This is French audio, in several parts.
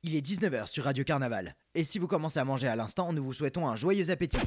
Il est 19h sur Radio Carnaval. Et si vous commencez à manger à l'instant, nous vous souhaitons un joyeux appétit.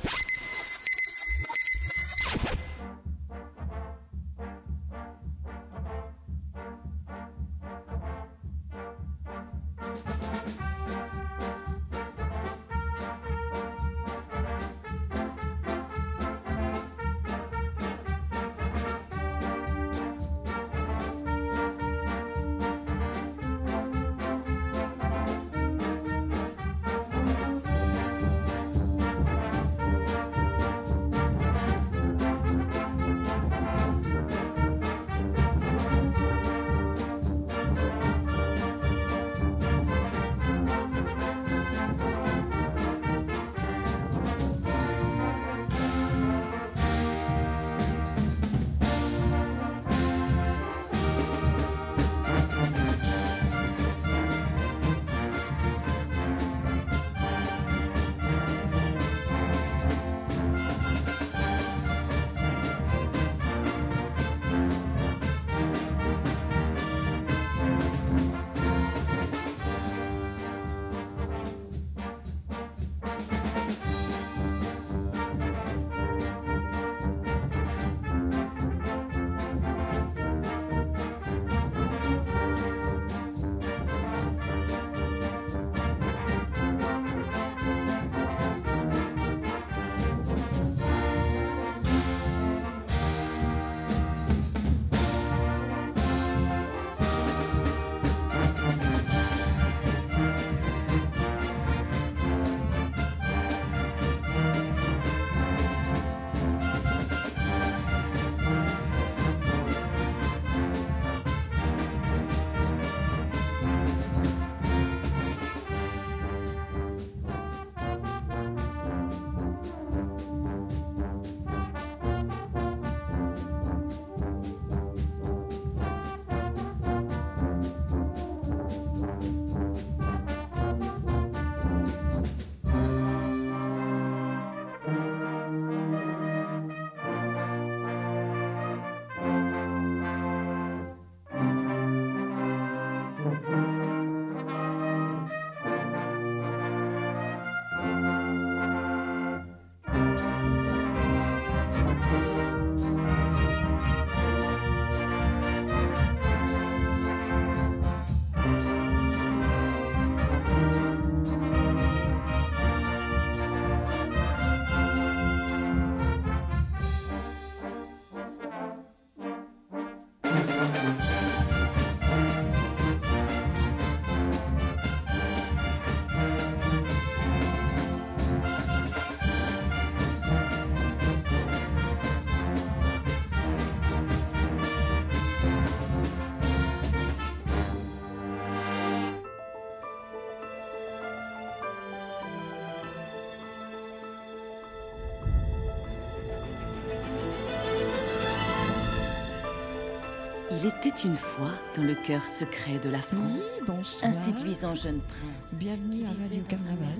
Il était une fois dans le cœur secret de la France, un séduisant jeune prince. Bienvenue à Radio Carnaval.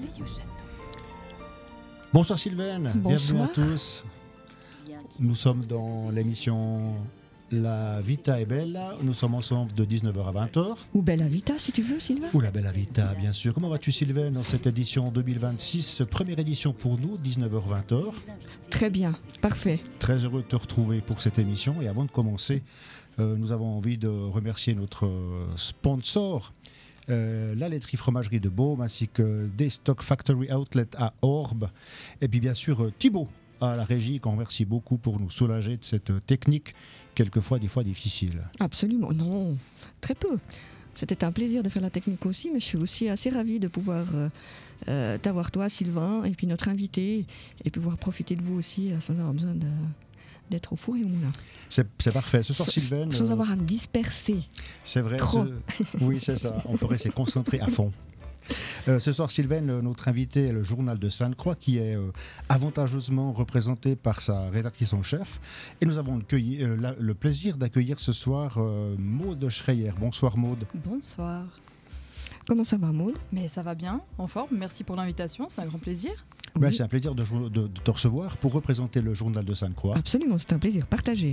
Bonsoir Sylvaine, Bonsoir. Bienvenue à tous. Nous sommes dans l'émission La Vita est Bella. Nous sommes ensemble de 19h à 20h. Ou Bella Vita si tu veux, Sylvain. Ou la Bella Vita, bien sûr. Comment vas-tu Sylvaine dans cette édition 2026, première édition pour nous, 19h-20h. Très bien, parfait. Très heureux de te retrouver pour cette émission. Et avant de commencer, nous avons envie de remercier notre sponsor, la laiterie fromagerie de Beaume, ainsi que des Stock Factory Outlet à Orbe. Et puis bien sûr Thibaut à la régie, qu'on remercie beaucoup pour nous soulager de cette technique, quelquefois des fois difficile. Absolument, non, très peu. C'était un plaisir de faire la technique aussi, mais je suis aussi assez ravie de pouvoir t'avoir toi, Sylvain, et puis notre invité, et pouvoir profiter de vous aussi sans avoir besoin d'être au four et au moulin. C'est parfait. Ce soir, Sylvaine... Sans avoir à me disperser. C'est vrai. Trop. Oui, c'est ça. On pourrait se concentrer à fond. Ce soir, Sylvaine, notre invité est le Journal de Sainte-Croix, qui est avantageusement représenté par sa rédactrice en chef. Et nous avons le plaisir d'accueillir ce soir Maude Schreyer. Bonsoir Maude. Bonsoir. Comment ça va, Maude ? Mais ça va bien, en forme. Merci pour l'invitation, c'est un grand plaisir. Ben, c'est un plaisir de te recevoir pour représenter le Journal de Sainte-Croix. Absolument, c'est un plaisir partagé.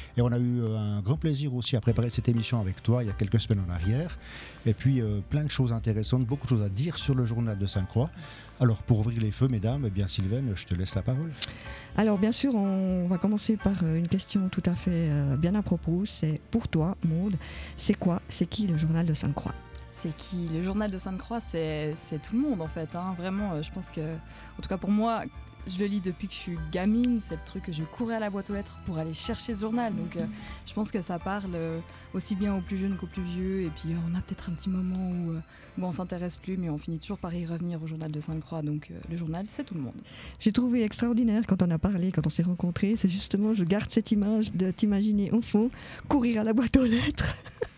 Et on a eu un grand plaisir aussi à préparer cette émission avec toi il y a quelques semaines en arrière. Et puis plein de choses intéressantes, beaucoup de choses à dire sur le journal de Sainte-Croix. Alors pour ouvrir les feux, mesdames, eh bien Sylvaine, je te laisse la parole. Alors bien sûr, on va commencer par une question tout à fait bien à propos. C'est pour toi, Maude, c'est qui le journal de Sainte-Croix? C'est qui? Le journal de Sainte-Croix, c'est tout le monde en fait. Vraiment, je pense que, en tout cas pour moi, je le lis depuis que je suis gamine. C'est le truc que je courais à la boîte aux lettres pour aller chercher ce journal. Donc je pense que ça parle aussi bien aux plus jeunes qu'aux plus vieux. Et puis on a peut-être un petit moment où on s'intéresse plus, mais on finit toujours par y revenir au journal de Sainte-Croix. Donc le journal, c'est tout le monde. J'ai trouvé extraordinaire quand on a parlé, quand on s'est rencontrés. C'est justement, je garde cette image de t'imaginer au fond, courir à la boîte aux lettres.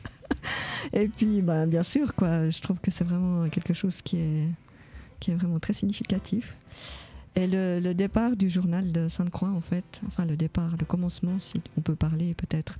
Et puis, bien sûr, je trouve que c'est vraiment quelque chose qui est vraiment très significatif. Et le départ du journal de Sainte-Croix, en fait, enfin le commencement, si on peut parler peut-être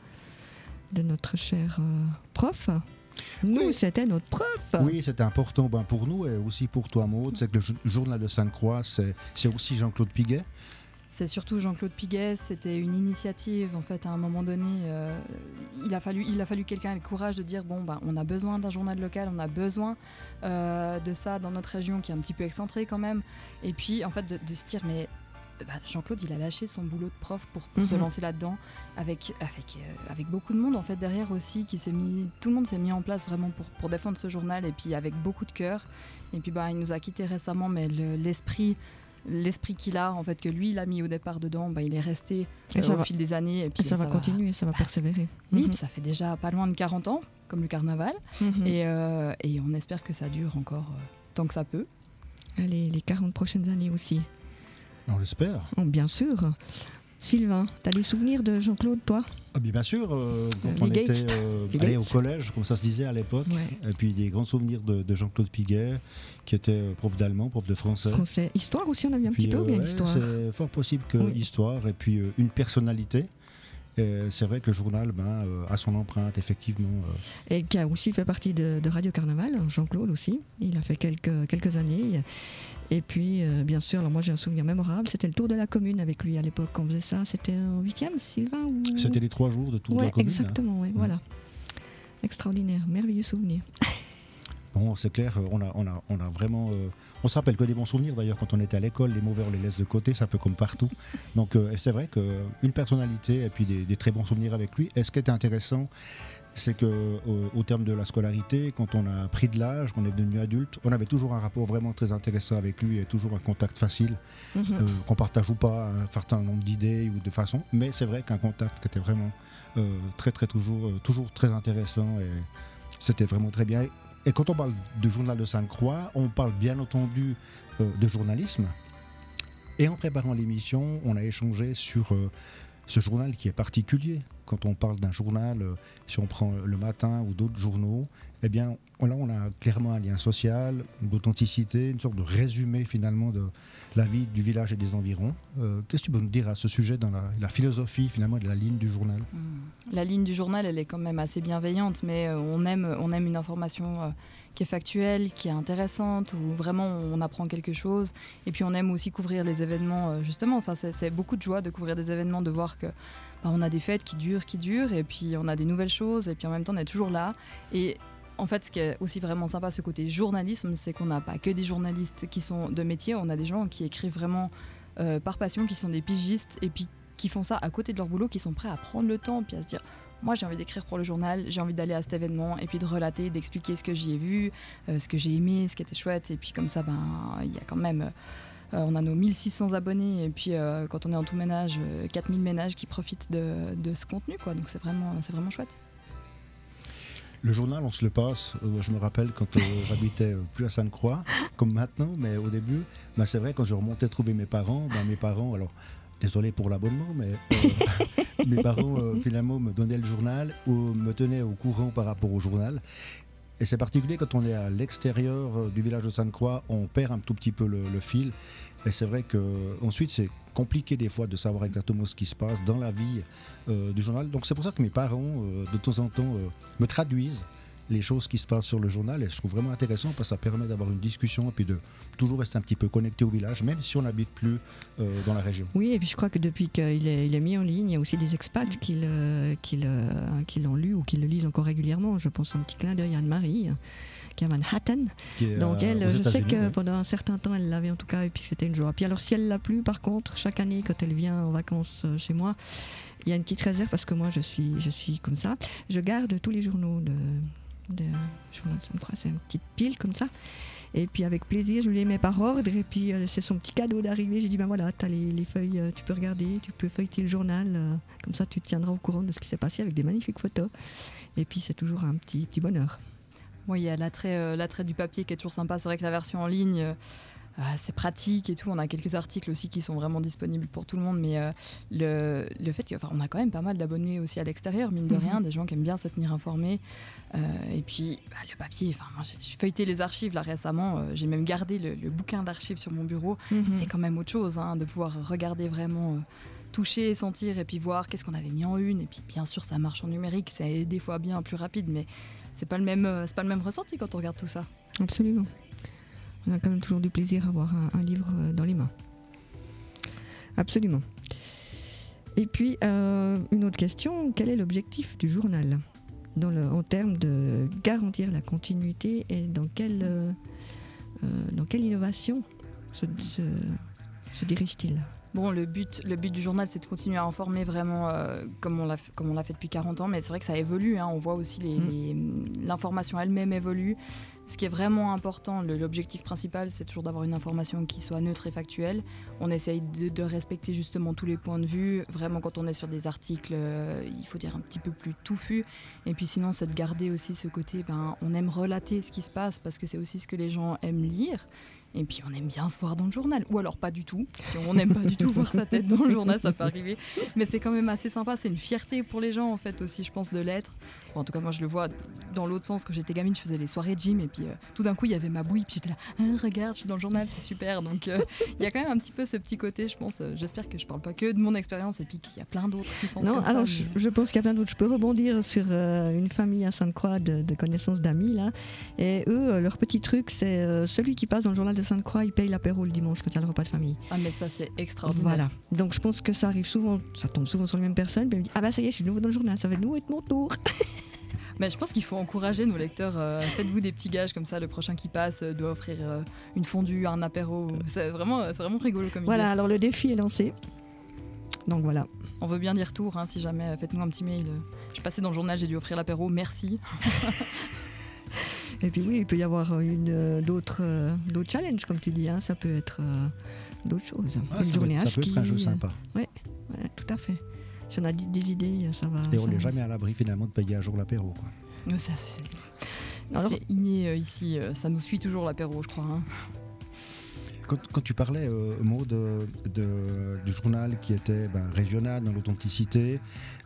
de notre cher prof. Nous, oui. C'était notre prof. Oui, c'était important pour nous et aussi pour toi, Maude. C'est que le journal de Sainte-Croix, c'est aussi Jean-Claude Piguet. C'est surtout Jean-Claude Piguet, c'était une initiative. En fait, à un moment donné, il a fallu quelqu'un ait le courage de dire on a besoin d'un journal local, on a besoin de ça dans notre région qui est un petit peu excentrée quand même. Et puis, en fait, de se dire Jean-Claude, il a lâché son boulot de prof pour se lancer là-dedans avec beaucoup de monde en fait derrière aussi tout le monde s'est mis en place vraiment pour défendre ce journal et puis avec beaucoup de cœur. Et puis il nous a quittés récemment, mais l'esprit qu'il a, en fait, que lui il a mis au départ dedans, il est resté au fil des années. Et puis ça va continuer, ça va persévérer. Oui, puis ça fait déjà pas loin de 40 ans, comme le carnaval. Et on espère que ça dure encore tant que ça peut. Allez, les 40 prochaines années aussi. On l'espère. Oh, bien sûr. Sylvain, t'as des souvenirs de Jean-Claude, toi? Bien sûr, quand on était au collège, comme ça se disait à l'époque, et puis des grands souvenirs de Jean-Claude Piguet, qui était prof d'allemand, prof de français. Histoire aussi, on a vu un petit peu, bien l'histoire. C'est fort possible que histoire, et puis une personnalité. Et c'est vrai que le journal a son empreinte, effectivement. Et qui a aussi fait partie de Radio Carnaval, Jean-Claude aussi. Il a fait quelques années. Et puis, bien sûr, alors moi j'ai un souvenir mémorable, c'était le tour de la commune avec lui à l'époque. Quand on faisait ça, c'était en 8e, Sylvain C'était les 3 jours de tour de la commune. Exactement, voilà. Extraordinaire, merveilleux souvenir. Bon, c'est clair, on a vraiment... on se rappelle que des bons souvenirs, d'ailleurs, quand on était à l'école, les mauvais, on les laisse de côté, c'est un peu comme partout. Donc, c'est vrai qu'une personnalité et puis des très bons souvenirs avec lui. Et ce qui était intéressant, c'est qu'au terme de la scolarité, quand on a pris de l'âge, qu'on est devenu adulte, on avait toujours un rapport vraiment très intéressant avec lui et toujours un contact facile, qu'on partage ou pas un certain nombre d'idées ou de façons. Mais c'est vrai qu'un contact qui était vraiment toujours très intéressant et c'était vraiment très bien. Et quand on parle de journal de Sainte-Croix, on parle bien entendu de journalisme. Et en préparant l'émission, on a échangé sur ce journal qui est particulier. Quand on parle d'un journal, si on prend Le Matin ou d'autres journaux, eh bien, là, on a clairement un lien social, d'authenticité, une sorte de résumé finalement de la vie du village et des environs. Qu'est-ce que tu peux nous dire à ce sujet dans la philosophie finalement de la ligne du journal ? La ligne du journal, elle est quand même assez bienveillante, mais on aime une information qui est factuelle, qui est intéressante, où vraiment on apprend quelque chose. Et puis on aime aussi couvrir les événements, justement. Enfin, c'est beaucoup de joie de couvrir des événements, de voir que on a des fêtes qui durent, et puis on a des nouvelles choses, et puis en même temps on est toujours là. Et en fait, ce qui est aussi vraiment sympa, ce côté journalisme, c'est qu'on n'a pas que des journalistes qui sont de métier, on a des gens qui écrivent vraiment par passion, qui sont des pigistes, et puis qui font ça à côté de leur boulot, qui sont prêts à prendre le temps, puis à se dire moi j'ai envie d'écrire pour le journal, j'ai envie d'aller à cet événement, et puis de relater, d'expliquer ce que j'y ai vu, ce que j'ai aimé, ce qui était chouette, et puis comme ça, il y a quand même... on a nos 1600 abonnés, et puis quand on est en tout ménage, 4000 ménages qui profitent de ce contenu, quoi. Donc c'est vraiment chouette. Le journal, on se le passe. Je me rappelle quand j'habitais plus à Sainte-Croix, comme maintenant, mais au début, c'est vrai, quand je remontais trouver mes parents, alors désolé pour l'abonnement, mais mes parents finalement me donnaient le journal ou me tenaient au courant par rapport au journal. Et c'est particulier quand on est à l'extérieur du village de Sainte-Croix, on perd un tout petit peu le fil. Et c'est vrai qu'ensuite, c'est compliqué des fois de savoir exactement ce qui se passe dans la vie du journal. Donc c'est pour ça que mes parents, de temps en temps, me traduisent les choses qui se passent sur le journal, et je trouve vraiment intéressant parce que ça permet d'avoir une discussion et puis de toujours rester un petit peu connecté au village, même si on n'habite plus dans la région. Oui, et puis je crois que depuis qu'il est mis en ligne, il y a aussi des expats qui l'ont lu ou qui le lisent encore régulièrement. Je pense un petit clin d'œil à Anne-Marie, qui est à Manhattan. Donc elle, je sais que pendant un certain temps, elle l'avait en tout cas, et puis c'était une joie. Puis alors si elle l'a plus, par contre, chaque année quand elle vient en vacances chez moi, il y a une petite réserve parce que moi je suis comme ça. Je garde tous les journaux de journal de Sainte-Croix, c'est une petite pile comme ça. Et puis avec plaisir, je lui les mets par ordre. Et puis c'est son petit cadeau d'arrivée. J'ai dit, ben voilà, tu as les feuilles, tu peux regarder, tu peux feuilleter le journal. Comme ça, tu te tiendras au courant de ce qui s'est passé avec des magnifiques photos. Et puis c'est toujours un petit bonheur. Oui, il y a l'attrait du papier qui est toujours sympa. C'est vrai que la version en ligne, c'est pratique et tout. On a quelques articles aussi qui sont vraiment disponibles pour tout le monde. Mais le fait qu'on a quand même pas mal d'abonnés aussi à l'extérieur, mine de rien, des gens qui aiment bien se tenir informés. Et puis le papier, moi j'ai feuilleté les archives là récemment, j'ai même gardé le bouquin d'archives sur mon bureau. C'est quand même autre chose de pouvoir regarder vraiment, toucher, sentir et puis voir qu'est-ce qu'on avait mis en une. Et puis bien sûr ça marche en numérique, c'est des fois bien plus rapide, mais c'est pas le même ressenti quand on regarde tout ça. Absolument. On a quand même toujours du plaisir à avoir un livre dans les mains. Absolument. Et puis une autre question, quel est l'objectif du journal en termes de garantir la continuité, et dans quelle innovation se dirige-t-il ? Bon, le but du journal, c'est de continuer à informer vraiment comme on l'a fait depuis 40 ans, mais c'est vrai que ça évolue. On voit aussi l'information elle-même évolue. Ce qui est vraiment important, l'objectif principal, c'est toujours d'avoir une information qui soit neutre et factuelle. On essaye de respecter justement tous les points de vue. Vraiment, quand on est sur des articles, il faut dire un petit peu plus touffus. Et puis sinon, c'est de garder aussi ce côté, on aime relater ce qui se passe parce que c'est aussi ce que les gens aiment lire. Et puis on aime bien se voir dans le journal, ou alors pas du tout. Si on n'aime pas du tout voir sa tête dans le journal, ça peut arriver. Mais c'est quand même assez sympa, c'est une fierté pour les gens en fait aussi, je pense, de l'être. Bon, en tout cas, moi je le vois dans l'autre sens. Quand j'étais gamine, je faisais des soirées de gym et puis tout d'un coup il y avait ma bouille, puis j'étais là, regarde, je suis dans le journal, c'est super. Donc il y a quand même un petit peu ce petit côté, je pense. J'espère que je parle pas que de mon expérience et puis qu'il y a plein d'autres qui pensent non, comme alors ça. Je pense qu'il y a plein d'autres. Je peux rebondir sur une famille à Sainte-Croix de connaissances d'amis là. Et eux, leur petit truc, c'est celui qui passe dans le journal de Sainte-Croix, il paye l'apéro le dimanche quand il y a le repas de famille. Ah mais ça c'est extraordinaire. Voilà. Donc je pense que ça arrive souvent, ça tombe souvent sur les mêmes personnes. Puis elle me dit, ah bah ça y est, je suis de nouveau dans le journal, ça va de nouveau être mon tour. Mais je pense qu'il faut encourager nos lecteurs. Faites-vous des petits gages comme ça, le prochain qui passe doit offrir une fondue, un apéro. C'est vraiment rigolo comme idée. Voilà, alors le défi est lancé. Donc voilà. On veut bien des retours, si jamais, faites-nous un petit mail. Je suis passée dans le journal, j'ai dû offrir l'apéro, merci. Et puis oui, il peut y avoir d'autres challenges, comme tu dis, ça peut être d'autres choses. Une journée à ski. Ça peut être un jeu sympa. Oui, tout à fait. Si on a des idées, ça va. Et on n'est jamais à l'abri finalement de payer un jour l'apéro. Ça, c'est inné ici, ça nous suit toujours l'apéro, je crois. Quand tu parlais, Maud, du journal qui était régional dans l'authenticité,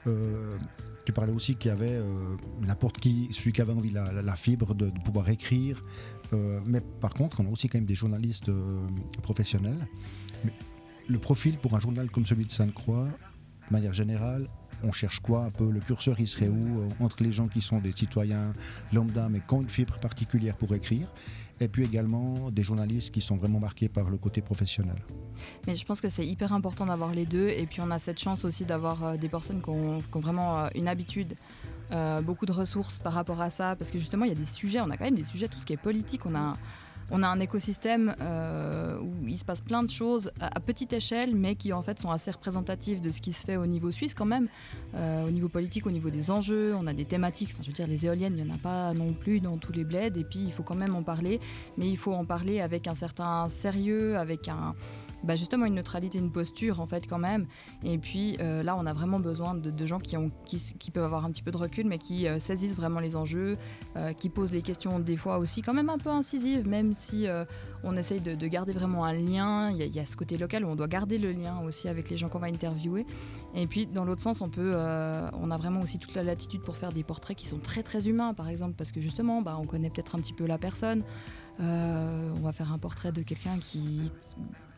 tu parlais aussi qu'il y avait n'importe qui, celui qui avait envie la fibre de pouvoir écrire. Mais par contre, on a aussi quand même des journalistes professionnels. Mais le profil pour un journal comme celui de Sainte-Croix, de manière générale, on cherche quoi un peu? Le curseur, il serait où entre les gens qui sont des citoyens lambda mais qui ont une fibre particulière pour écrire, et puis également des journalistes qui sont vraiment marqués par le côté professionnel? Mais je pense que c'est hyper important d'avoir les deux, et puis on a cette chance aussi d'avoir des personnes qui ont vraiment une habitude, beaucoup de ressources par rapport à ça, parce que justement il y a des sujets, on a quand même des sujets, tout ce qui est politique, on a un écosystème où il se passe plein de choses à petite échelle, mais qui en fait sont assez représentatives de ce qui se fait au niveau suisse quand même, au niveau politique, au niveau des enjeux. On a des thématiques, je veux dire les éoliennes, il n'y en a pas non plus dans tous les bleds, et puis il faut quand même en parler, mais il faut en parler avec un certain sérieux, avec justement une neutralité, une posture en fait quand même. Et puis là on a vraiment besoin de gens qui peuvent avoir un petit peu de recul, mais qui saisissent vraiment les enjeux, qui posent les questions des fois aussi quand même un peu incisives, même si on essaye de garder vraiment un lien. Il y a ce côté local où on doit garder le lien aussi avec les gens qu'on va interviewer. Et puis dans l'autre sens, on a vraiment aussi toute la latitude pour faire des portraits qui sont très très humains, par exemple, parce que justement on connaît peut-être un petit peu la personne. On va faire un portrait de quelqu'un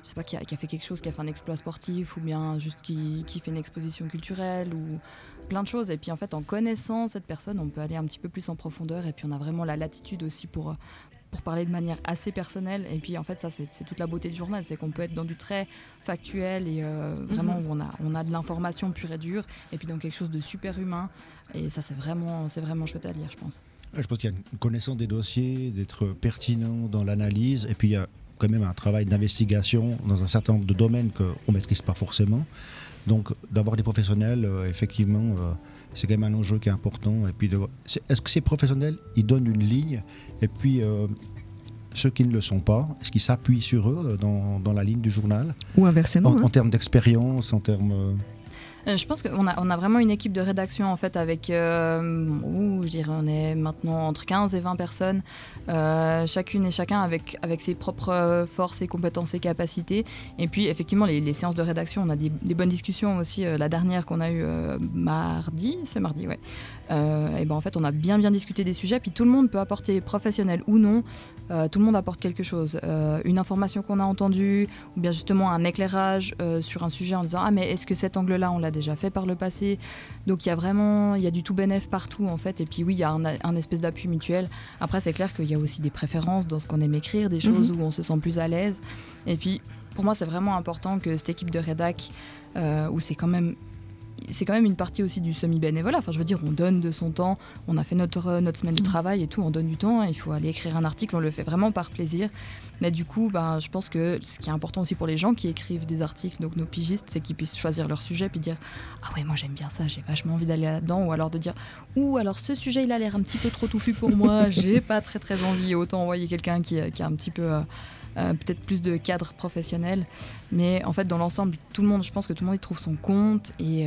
je sais pas, qui a fait quelque chose, qui a fait un exploit sportif, ou bien juste qui fait une exposition culturelle, ou plein de choses. Et puis en fait, en connaissant cette personne, on peut aller un petit peu plus en profondeur, et puis on a vraiment la latitude aussi pour parler de manière assez personnelle. Et puis en fait, ça c'est toute la beauté du journal, c'est qu'on peut être dans du très factuel et vraiment où on a de l'information pure et dure, et puis dans quelque chose de super humain. Et ça c'est vraiment chouette à lire, je pense. Je pense qu'il y a une connaissance des dossiers, d'être pertinent dans l'analyse, et puis il y a quand même un travail d'investigation dans un certain nombre de domaines qu'on ne maîtrise pas forcément. Donc d'avoir des professionnels, effectivement, c'est quand même un enjeu qui est important. Et puis est-ce que ces professionnels, ils donnent une ligne, et puis ceux qui ne le sont pas, est-ce qu'ils s'appuient sur eux dans la ligne du journal? Ou inversement. En termes d'expérience, en termes... Je pense qu'on a vraiment une équipe de rédaction en fait avec, je dirais on est maintenant entre 15 et 20 personnes, chacune et chacun avec ses propres forces et compétences et capacités. Et puis effectivement les séances de rédaction, on a des bonnes discussions aussi. La dernière qu'on a eue ce mardi, ouais. Et ben en fait on a bien discuté des sujets, puis tout le monde peut apporter, professionnel ou non, tout le monde apporte quelque chose, une information qu'on a entendue, ou bien justement un éclairage sur un sujet en disant ah mais est-ce que cet angle-là on l'a déjà fait par le passé. Donc il y a du tout bénéf partout en fait. Et puis oui, il y a un espèce d'appui mutuel. Après c'est clair qu'il y a aussi des préférences dans ce qu'on aime écrire, des choses où on se sent plus à l'aise. Et puis pour moi c'est vraiment important que cette équipe de rédac, où c'est quand même une partie aussi du semi-bénévolat. Enfin, je veux dire, on donne de son temps, on a fait notre semaine de travail et tout, on donne du temps, il faut aller écrire un article, on le fait vraiment par plaisir. Mais du coup, je pense que ce qui est important aussi pour les gens qui écrivent des articles, donc nos pigistes, c'est qu'ils puissent choisir leur sujet puis dire « Ah ouais, moi j'aime bien ça, j'ai vachement envie d'aller là-dedans » ou alors de dire « Ouh, alors ce sujet il a l'air un petit peu trop touffu pour moi, j'ai pas très envie, autant envoyer quelqu'un qui a un petit peu... peut-être plus de cadre professionnel, mais en fait dans l'ensemble je pense que tout le monde y trouve son compte. Et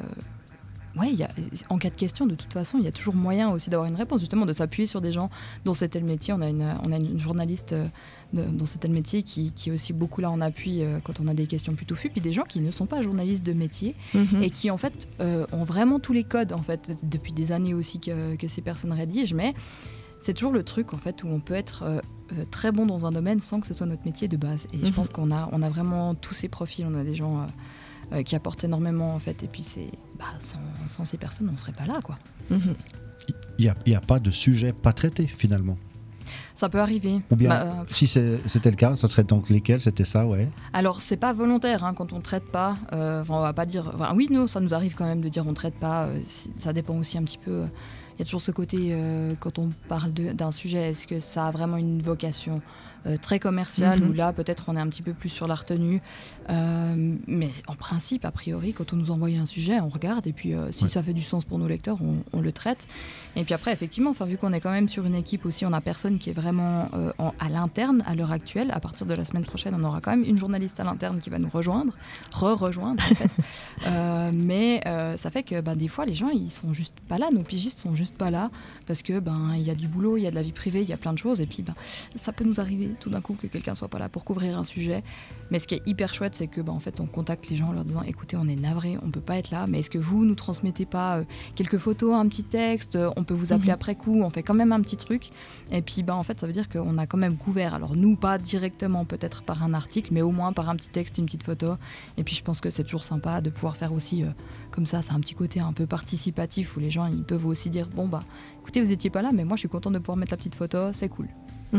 en cas de question, de toute façon il y a toujours moyen aussi d'avoir une réponse, justement de s'appuyer sur des gens dont c'était le métier. On a une journaliste dont c'était le métier qui est aussi beaucoup là en appui quand on a des questions plus touffues, puis des gens qui ne sont pas journalistes de métier et qui en fait ont vraiment tous les codes en fait depuis des années aussi que ces personnes rédigent. Mais c'est toujours le truc en fait où on peut être très bon dans un domaine sans que ce soit notre métier de base. Et je pense qu'on a vraiment tous ces profils. On a des gens qui apportent énormément en fait. Et puis sans ces personnes, on ne serait pas là, quoi. Il n'y a pas de sujet pas traité finalement. Ça peut arriver. Ou bien, si c'était le cas, ça serait donc lesquels? C'était ça, ouais. Alors, c'est pas volontaire hein, quand on traite pas. On va pas dire. Oui, nous, ça nous arrive quand même de dire on traite pas. Ça dépend aussi un petit peu. Il y a toujours ce côté, quand on parle d'un sujet, est-ce que ça a vraiment une vocation très commerciale, où là, peut-être, on est un petit peu plus sur la retenue. Mais en principe, a priori, quand on nous envoie un sujet, on regarde, et puis si ça fait du sens pour nos lecteurs, on le traite. Et puis après, effectivement, vu qu'on est quand même sur une équipe aussi, on n'a personne qui est vraiment à l'interne à l'heure actuelle. À partir de la semaine prochaine, on aura quand même une journaliste à l'interne qui va nous rejoindre, rejoindre en fait. Mais ça fait que des fois, les gens, ils sont juste pas là. Nos pigistes sont juste pas là parce que il y a du boulot, il y a de la vie privée, il y a plein de choses. Et puis ça peut nous arriver tout d'un coup que quelqu'un soit pas là pour couvrir un sujet. Mais ce qui est hyper chouette, c'est que en fait, on contacte les gens en leur disant écoutez, on est navré, on peut pas être là, mais est-ce que vous nous transmettez pas quelques photos, un petit texte, on peut vous appeler après coup, on fait quand même un petit truc. Et puis en fait, ça veut dire qu'on a quand même couvert. Alors nous, pas directement peut-être par un article, mais au moins par un petit texte, une petite photo. Et puis je pense que c'est toujours sympa de pouvoir faire aussi comme ça. C'est un petit côté un peu participatif où les gens ils peuvent aussi dire écoutez, vous étiez pas là, mais moi je suis contente de pouvoir mettre la petite photo, c'est cool.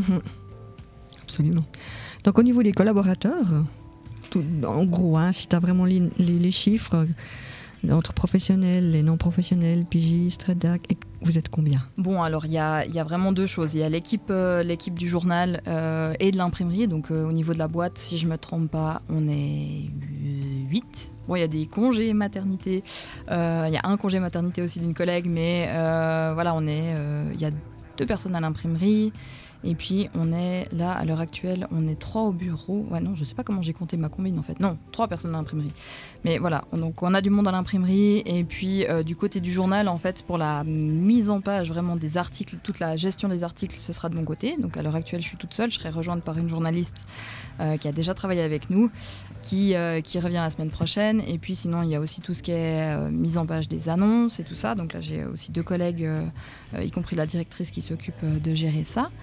Absolument. Donc au niveau des collaborateurs, en gros, si tu as vraiment les chiffres entre professionnels et non professionnels, pigistes, rédac, vous êtes combien? Bon, alors il y a vraiment deux choses. Il y a l'équipe du journal et de l'imprimerie. Donc au niveau de la boîte, si je ne me trompe pas, on est 8. Bon, il y a des congés maternité. Il y a un congé maternité aussi d'une collègue, mais il y a 2 personnes à l'imprimerie. Et puis on est là à l'heure actuelle, on est 3 au bureau. Ouais non, je sais pas comment j'ai compté ma combine en fait. Non, 3 personnes à l'imprimerie. Mais voilà, donc on a du monde à l'imprimerie. Et puis du côté du journal, en fait, pour la mise en page vraiment des articles, toute la gestion des articles, ce sera de mon côté. Donc à l'heure actuelle, je suis toute seule. Je serai rejointe par une journaliste qui a déjà travaillé avec nous, qui revient la semaine prochaine. Et puis sinon, il y a aussi tout ce qui est mise en page des annonces et tout ça. Donc là, j'ai aussi 2 collègues, y compris la directrice qui s'occupe de gérer ça.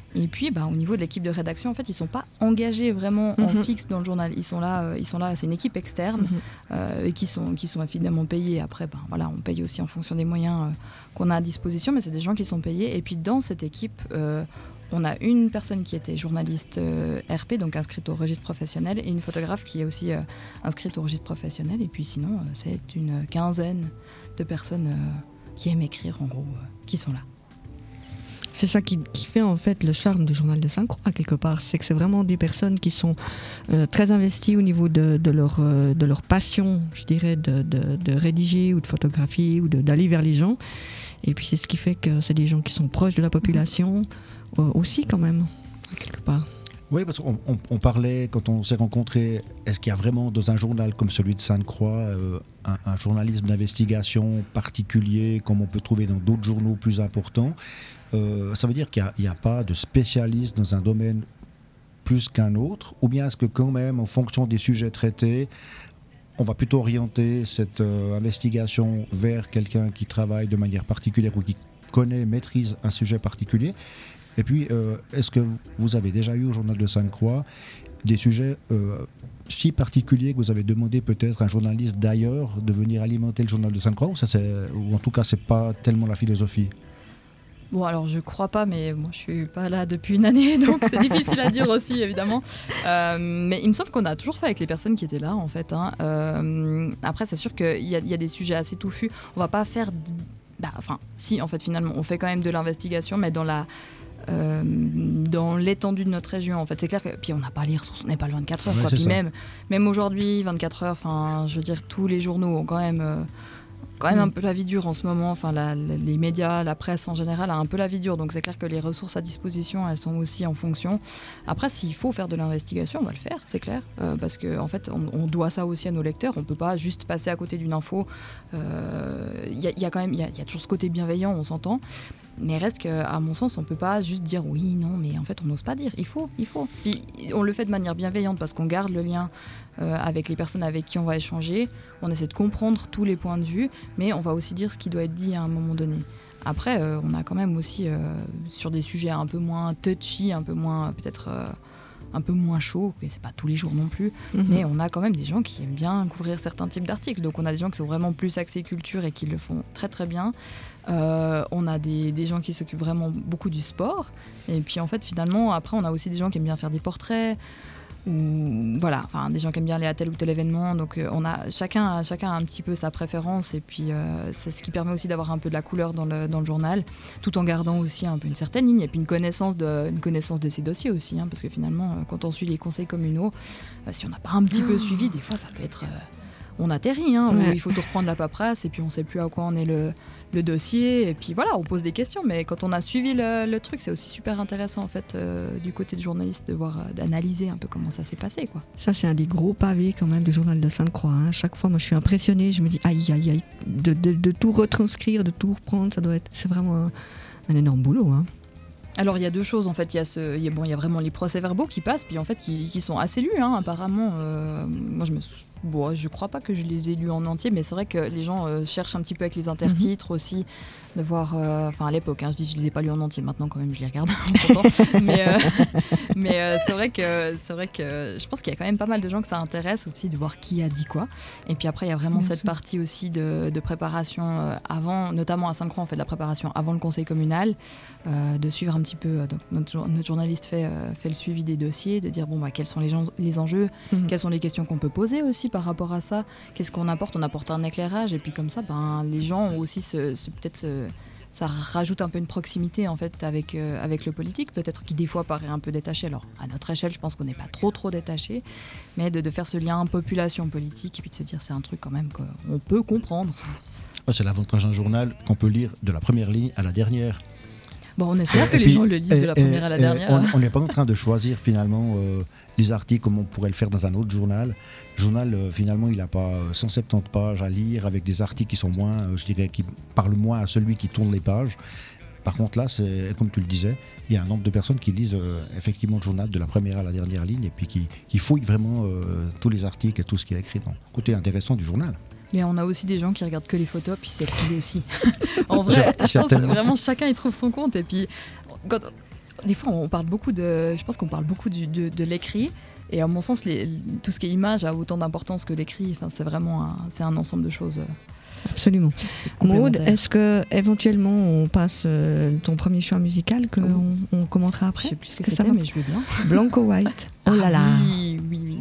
Et puis, au niveau de l'équipe de rédaction, en fait, ils sont pas engagés vraiment en fixe dans le journal. Ils sont là. C'est une équipe externe et qui sont évidemment payés. Après, on paye aussi en fonction des moyens qu'on a à disposition, mais c'est des gens qui sont payés. Et puis, dans cette équipe, on a une personne qui était journaliste RP, donc inscrite au registre professionnel, et une photographe qui est aussi inscrite au registre professionnel. Et puis, sinon, c'est une quinzaine de personnes qui aiment écrire, en gros, qui sont là. C'est ça qui fait en fait le charme du journal de Sainte-Croix quelque part, c'est que c'est vraiment des personnes qui sont très investies au niveau de leur passion, je dirais, de rédiger ou de photographier ou d'aller vers les gens. Et puis c'est ce qui fait que c'est des gens qui sont proches de la population aussi quand même, quelque part. Oui, parce qu'on parlait, quand on s'est rencontrés, est-ce qu'il y a vraiment dans un journal comme celui de Sainte-Croix un journalisme d'investigation particulier comme on peut trouver dans d'autres journaux plus importants? Ça veut dire qu'il n'y a pas de spécialiste dans un domaine plus qu'un autre, ou bien est-ce que quand même, en fonction des sujets traités, on va plutôt orienter cette investigation vers quelqu'un qui travaille de manière particulière ou qui connaît, maîtrise un sujet particulier? Et puis, est-ce que vous avez déjà eu au journal de Sainte-Croix des sujets si particuliers que vous avez demandé peut-être à un journaliste d'ailleurs de venir alimenter le journal de Sainte-Croix, ou en tout cas, c'est pas tellement la philosophie? Bon, alors je crois pas, mais moi je suis pas là depuis une année, donc c'est difficile à dire aussi, évidemment. Mais il me semble qu'on a toujours fait avec les personnes qui étaient là, en fait. Après, c'est sûr qu'il y a des sujets assez touffus. On va pas faire... si, en fait, finalement, on fait quand même de l'investigation, mais dans l'étendue de notre région, en fait. C'est clair que... Puis on n'a pas les ressources, on n'est pas le 24 heures, quoi. Puis même aujourd'hui, 24 heures, je veux dire, tous les journaux ont quand même un peu la vie dure en ce moment. Les médias, la presse en général a un peu la vie dure. Donc c'est clair que les ressources à disposition, elles sont aussi en fonction. Après, s'il faut faire de l'investigation, on va le faire, c'est clair. Parce qu'en fait, on doit ça aussi à nos lecteurs. On ne peut pas juste passer à côté d'une info. Il y a toujours ce côté bienveillant, on s'entend. Mais reste qu'à mon sens, on ne peut pas juste dire oui, non, mais en fait, on n'ose pas dire. Il faut. Puis on le fait de manière bienveillante parce qu'on garde le lien avec les personnes avec qui on va échanger. On essaie de comprendre tous les points de vue, mais on va aussi dire ce qui doit être dit à un moment donné. Après, on a quand même aussi, sur des sujets un peu moins touchy, un peu moins, peut-être un peu moins chaud, que c'est pas tous les jours non plus, mais on a quand même des gens qui aiment bien couvrir certains types d'articles. Donc on a des gens qui sont vraiment plus axés culture et qui le font très très bien. On a des gens qui s'occupent vraiment beaucoup du sport. Et puis en fait, finalement, après, on a aussi des gens qui aiment bien faire des portraits. Ou voilà, des gens qui aiment bien aller à tel ou tel événement. Donc chacun a un petit peu sa préférence. Et puis c'est ce qui permet aussi d'avoir un peu de la couleur dans le journal, tout en gardant aussi un peu une certaine ligne. Et puis une connaissance de ces dossiers aussi. Parce que finalement, quand on suit les conseils communaux, si on n'a pas un petit peu suivi, des fois, ça peut être... on atterrit, où il faut tout reprendre la paperasse et puis on ne sait plus à quoi en est le dossier, et puis voilà, on pose des questions, mais quand on a suivi le truc, c'est aussi super intéressant en fait du côté du journaliste de voir, d'analyser un peu comment ça s'est passé, quoi. Ça, c'est un des gros pavés quand même du journal de Sainte-Croix. Chaque fois, moi je suis impressionnée, je me dis aïe, de tout retranscrire, de tout reprendre, c'est vraiment un énorme boulot. Alors il y a deux choses en fait, il y a vraiment les procès-verbaux qui passent, puis en fait qui sont assez lus, apparemment. Moi je crois pas que je les ai lus en entier, mais c'est vrai que les gens cherchent un petit peu avec les intertitres aussi, de voir, à l'époque, je les ai pas lus en entier, maintenant quand même je les regarde mais c'est vrai que je pense qu'il y a quand même pas mal de gens que ça intéresse aussi de voir qui a dit quoi. Et puis après il y a vraiment cette partie aussi de préparation avant, notamment à Sainte-Croix on fait de la préparation avant le conseil communal, de suivre un petit peu, donc notre journaliste fait le suivi des dossiers, de dire quels sont les enjeux, quelles sont les questions qu'on peut poser aussi par rapport à ça, qu'est-ce qu'on apporte, on apporte un éclairage, et puis comme ça les gens ont aussi ça rajoute un peu une proximité en fait avec le politique, peut-être qui des fois paraît un peu détaché. Alors à notre échelle je pense qu'on n'est pas trop détaché, mais de faire ce lien population-politique et puis de se dire c'est un truc quand même qu'on peut comprendre. C'est l'avantage d'un journal qu'on peut lire de la première ligne à la dernière. Bon, on espère que les gens le lisent de la première à la dernière. On n'est pas en train de choisir finalement les articles comme on pourrait le faire dans un autre journal. Le journal, finalement, il n'a pas 170 pages à lire avec des articles qui sont moins, je dirais, qui parlent moins à celui qui tourne les pages. Par contre, là, c'est comme tu le disais, il y a un nombre de personnes qui lisent effectivement le journal de la première à la dernière ligne et puis qui fouillent vraiment tous les articles et tout ce qui est écrit. Donc, côté intéressant du journal. Mais on a aussi des gens qui regardent que les photos, puis c'est cool aussi. En vrai, je pense vraiment chacun y trouve son compte. Et puis, des fois, on parle beaucoup je pense qu'on parle beaucoup de l'écrit. Et à mon sens, tout ce qui est image a autant d'importance que l'écrit. Enfin, c'est un ensemble de choses. Absolument. Maud, est-ce que éventuellement on passe ton premier choix musical on commentera après? Je sais plus ce que c'était, mais je veux bien. Blanco White. Oh là là. Oui.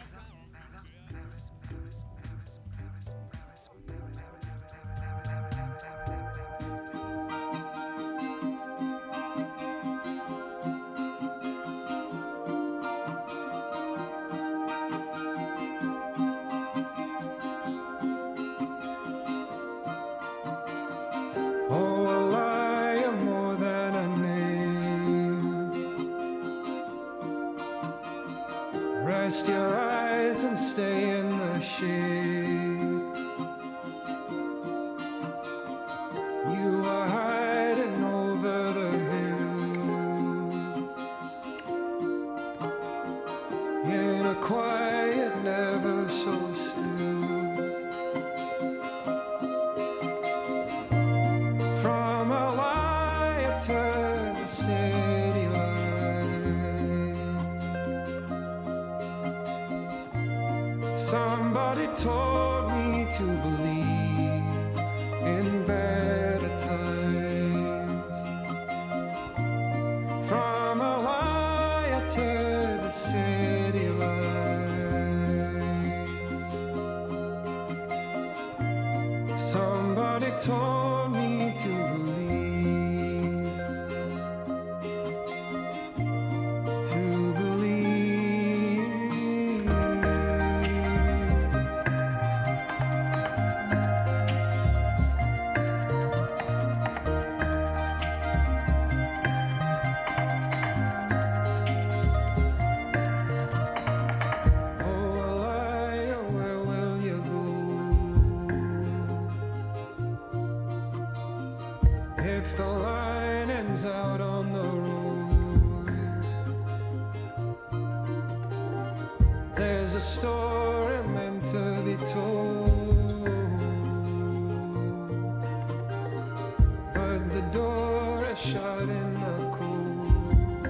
Rest your eyes and stay in the shade. You are hiding over the hill in a quiet, never so still. From a light to the city lights, somebody told me to believe in better times. From a light to the city lights, somebody told me to believe, to believe. If the line ends out on the road, there's a story meant to be told, but the door is shut in the cold.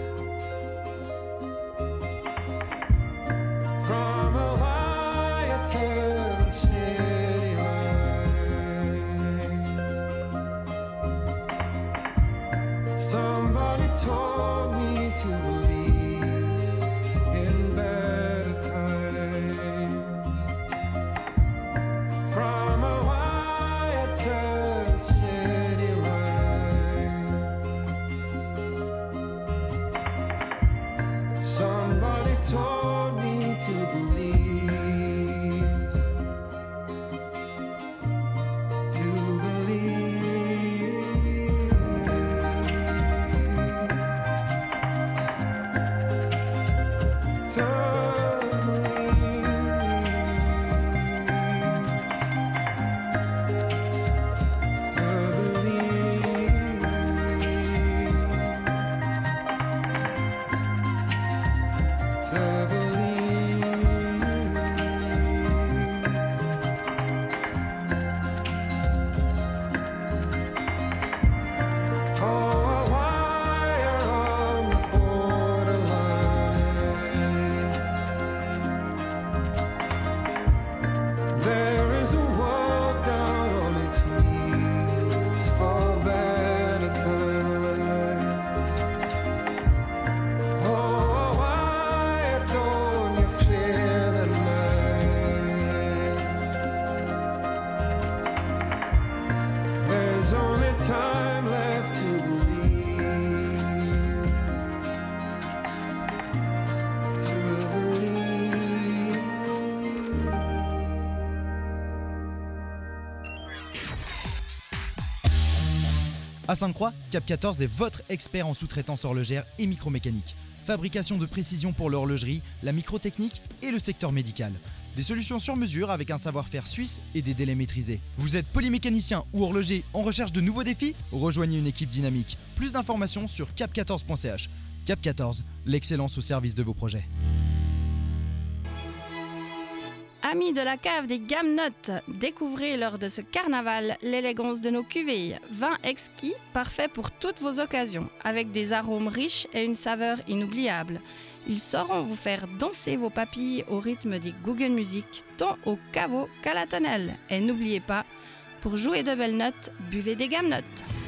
From a light to the city lights, somebody told me to believe in better times. From a light to the city lights, somebody told me to believe, to believe. To there is a world down on its knees for better times. Oh, why don't you fear the night? There's only time left to believe, to believe. À Sainte-Croix, Cap 14 est votre expert en sous-traitance horlogère et micromécanique. Fabrication de précision pour l'horlogerie, la microtechnique et le secteur médical. Des solutions sur mesure avec un savoir-faire suisse et des délais maîtrisés. Vous êtes polymécanicien ou horloger en recherche de nouveaux défis? Rejoignez une équipe dynamique. Plus d'informations sur cap14.ch. Cap 14, l'excellence au service de vos projets. Amis de la cave des Gamnottes, découvrez lors de ce carnaval l'élégance de nos cuvées. Vin exquis, parfait pour toutes vos occasions, avec des arômes riches et une saveur inoubliable. Ils sauront vous faire danser vos papilles au rythme des Guggen Music, tant au caveau qu'à la tonnelle. Et n'oubliez pas, pour jouer de belles notes, buvez des Gamnottes.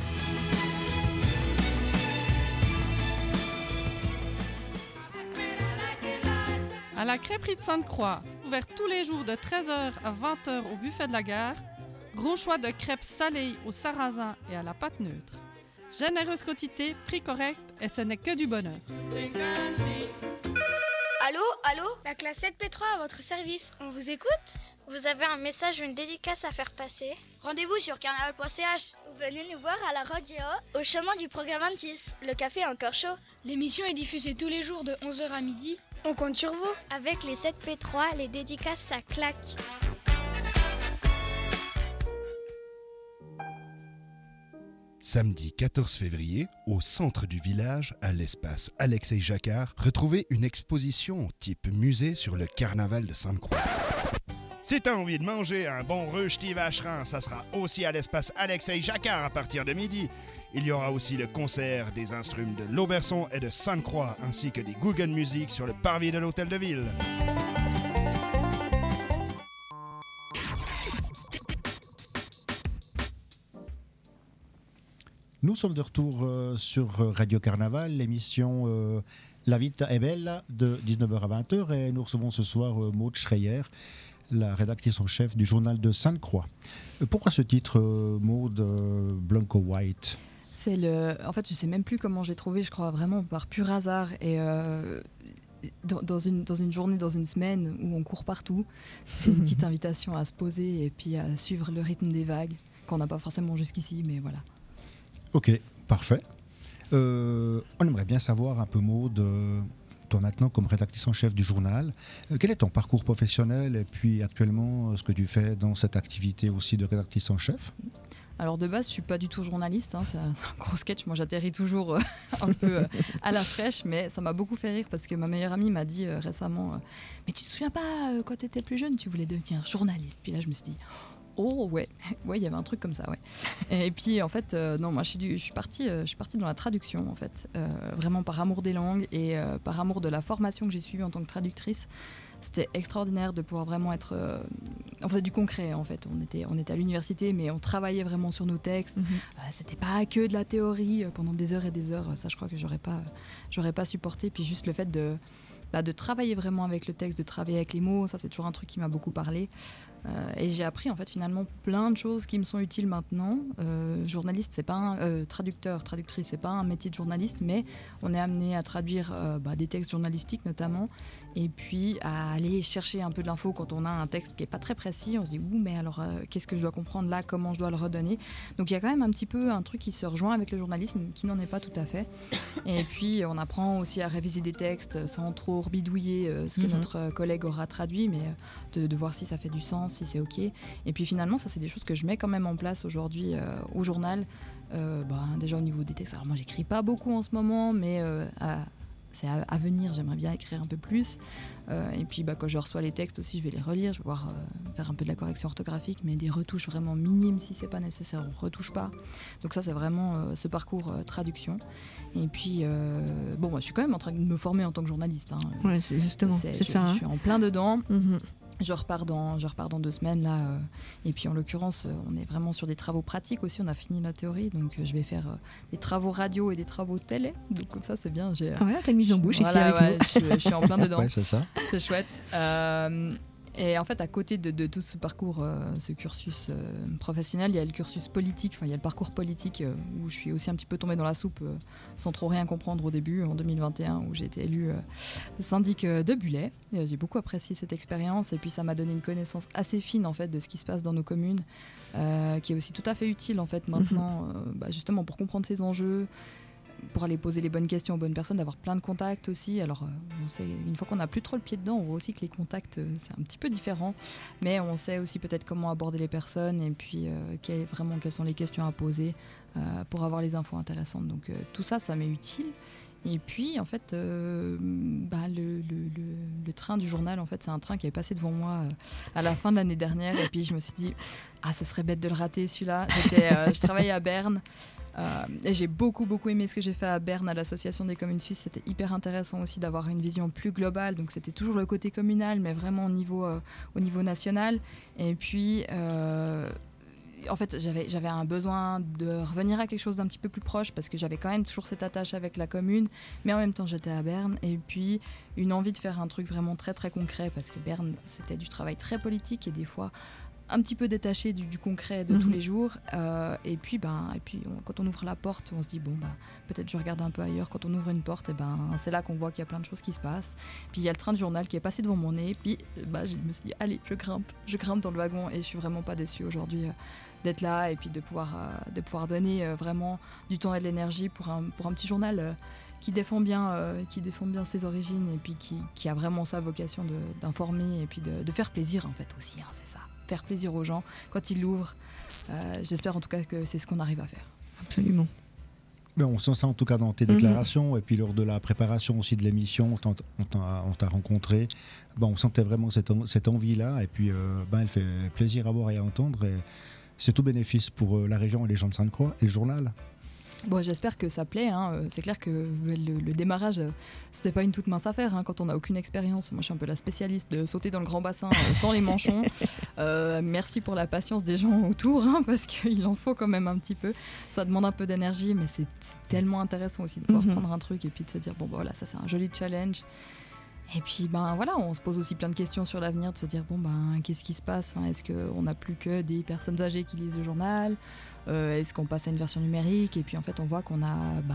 À la crêperie de Sainte-Croix, ouvert tous les jours de 13h à 20h au buffet de la gare. Gros choix de crêpes salées au sarrasin et à la pâte neutre. Généreuse quantité, prix correct et ce n'est que du bonheur. Allô, la classe 7P3 à votre service, on vous écoute? Vous avez un message ou une dédicace à faire passer? Rendez-vous sur carnaval.ch ou venez nous voir à la radio au chemin du programme 26. Le café est encore chaud. L'émission est diffusée tous les jours de 11h à midi. On compte sur vous. Avec les 7P3, les dédicaces, ça claque. Samedi 14 février, au centre du village, à l'espace Alexei Jacquard, retrouvez une exposition type musée sur le carnaval de Sainte-Croix. Si t'as envie de manger un bon rösti vacherin, ça sera aussi à l'espace Alexei Jacquard à partir de midi. Il y aura aussi le concert des instruments de l'Auberson et de Sainte-Croix, ainsi que des Guggen Music sur le parvis de l'hôtel de ville. Nous sommes de retour sur Radio Carnaval, l'émission La Vita è Bella de 19h à 20h et nous recevons ce soir Maud Schreyer, la rédactrice en chef du journal de Sainte-Croix. Pourquoi ce titre, Maud, Blanco White ? En fait, je ne sais même plus comment je l'ai trouvé, je crois vraiment par pur hasard. Et dans une journée, dans une semaine où on court partout, c'est une petite invitation à se poser et puis à suivre le rythme des vagues, qu'on n'a pas forcément jusqu'ici, mais voilà. Ok, parfait. On aimerait bien savoir un peu, Maud, toi maintenant comme rédactrice en chef du journal, quel est ton parcours professionnel et puis actuellement ce que tu fais dans cette activité aussi de rédactrice en chef ? Alors de base, je suis pas du tout journaliste, c'est un gros sketch, moi j'atterris toujours un peu à la fraîche, mais ça m'a beaucoup fait rire parce que ma meilleure amie m'a dit récemment mais tu te souviens pas quand tu étais plus jeune, tu voulais devenir journaliste ? Puis là je me suis dit oh ouais, il y avait un truc comme ça, ouais. Et puis en fait, non, moi je suis partie dans la traduction en fait, vraiment par amour des langues et par amour de la formation que j'ai suivie en tant que traductrice. C'était extraordinaire de pouvoir vraiment être... on faisait du concret en fait, on était à l'université mais on travaillait vraiment sur nos textes. C'était pas que de la théorie pendant des heures et des heures, ça je crois que j'aurais pas supporté. Puis juste le fait de travailler vraiment avec le texte, de travailler avec les mots, ça c'est toujours un truc qui m'a beaucoup parlé. Et j'ai appris en fait finalement plein de choses qui me sont utiles maintenant. Journaliste, c'est pas traducteur, traductrice, c'est pas un métier de journaliste, mais on est amené à traduire des textes journalistiques notamment, et puis à aller chercher un peu de l'info quand on a un texte qui est pas très précis. On se dit mais alors qu'est-ce que je dois comprendre là, comment je dois le redonner. Donc il y a quand même un petit peu un truc qui se rejoint avec le journalisme, qui n'en est pas tout à fait. Et puis on apprend aussi à réviser des textes sans trop bidouiller ce que notre collègue aura traduit, mais de voir si ça fait du sens, si c'est ok. Et puis finalement, ça c'est des choses que je mets quand même en place aujourd'hui au journal. Déjà au niveau des textes, alors moi j'écris pas beaucoup en ce moment, mais c'est à venir, j'aimerais bien écrire un peu plus. Et puis quand je reçois les textes aussi, je vais les relire, je vais voir faire un peu de la correction orthographique, mais des retouches vraiment minimes si c'est pas nécessaire, on retouche pas. Donc ça c'est vraiment ce parcours traduction. Et puis moi je suis quand même en train de me former en tant que journaliste. Ouais, c'est justement, c'est ça. Je suis en plein dedans. Je repars dans 2 semaines là, et puis en l'occurrence on est vraiment sur des travaux pratiques aussi, on a fini la théorie, donc je vais faire des travaux radio et des travaux télé, donc comme ça c'est bien. T'as une mise en bouche ici avec nous. Je suis en plein dedans. Ouais, c'est ça. C'est chouette. Et en fait, à côté de tout ce parcours, ce cursus professionnel, il y a le cursus politique, il y a le parcours politique où je suis aussi un petit peu tombée dans la soupe sans trop rien comprendre au début, en 2021, où j'ai été élue syndic de Bullet. Et j'ai beaucoup apprécié cette expérience et puis ça m'a donné une connaissance assez fine en fait, de ce qui se passe dans nos communes, qui est aussi tout à fait utile en fait, maintenant, justement pour comprendre ces enjeux, pour aller poser les bonnes questions aux bonnes personnes, d'avoir plein de contacts aussi. Alors, on sait, une fois qu'on n'a plus trop le pied dedans, on voit aussi que les contacts, c'est un petit peu différent. Mais on sait aussi peut-être comment aborder les personnes et puis quelles sont les questions à poser pour avoir les infos intéressantes. Donc, tout ça, ça m'est utile. Et puis, en fait, le train du journal, en fait, c'est un train qui est passé devant moi à la fin de l'année dernière. Et puis, je me suis dit, ça serait bête de le rater, celui-là. Je travaillais à Berne. Et j'ai beaucoup aimé ce que j'ai fait à Berne, à l'Association des communes suisses. C'était hyper intéressant aussi d'avoir une vision plus globale. Donc, c'était toujours le côté communal, mais vraiment au niveau national. Et puis... en fait, j'avais un besoin de revenir à quelque chose d'un petit peu plus proche parce que j'avais quand même toujours cette attache avec la commune, mais en même temps j'étais à Berne et puis une envie de faire un truc vraiment très très concret parce que Berne c'était du travail très politique et des fois un petit peu détaché du concret de tous les jours et puis quand on ouvre la porte on se dit peut-être je regarde un peu ailleurs. Quand on ouvre une porte c'est là qu'on voit qu'il y a plein de choses qui se passent. Puis il y a le train de journal qui est passé devant mon nez puis je me suis dit allez je grimpe dans le wagon et je suis vraiment pas déçue aujourd'hui d'être là et puis de pouvoir donner vraiment du temps et de l'énergie pour un petit journal qui défend bien ses origines et puis qui a vraiment sa vocation d'informer et puis de faire plaisir en fait aussi, c'est ça, faire plaisir aux gens quand ils l'ouvrent. J'espère en tout cas que c'est ce qu'on arrive à faire. Absolument. Ben, on sent ça en tout cas dans tes déclarations et puis lors de la préparation aussi de l'émission, on t'a rencontré. On sentait vraiment cette envie-là et puis elle fait plaisir à voir et à entendre. Et c'est tout bénéfice pour la région et les gens de Sainte-Croix et le journal. Bon, j'espère que ça plaît. C'est clair que le démarrage, c'était pas une toute mince affaire quand on n'a aucune expérience. Moi, je suis un peu la spécialiste de sauter dans le grand bassin sans les manchons. Merci pour la patience des gens autour, parce qu'il en faut quand même un petit peu. Ça demande un peu d'énergie, mais c'est tellement intéressant aussi de pouvoir prendre un truc et puis de se dire ça c'est un joli challenge. Et puis on se pose aussi plein de questions sur l'avenir, de se dire qu'est-ce qui se passe, est-ce qu'on n'a plus que des personnes âgées qui lisent le journal, est-ce qu'on passe à une version numérique, et puis en fait on voit qu'on a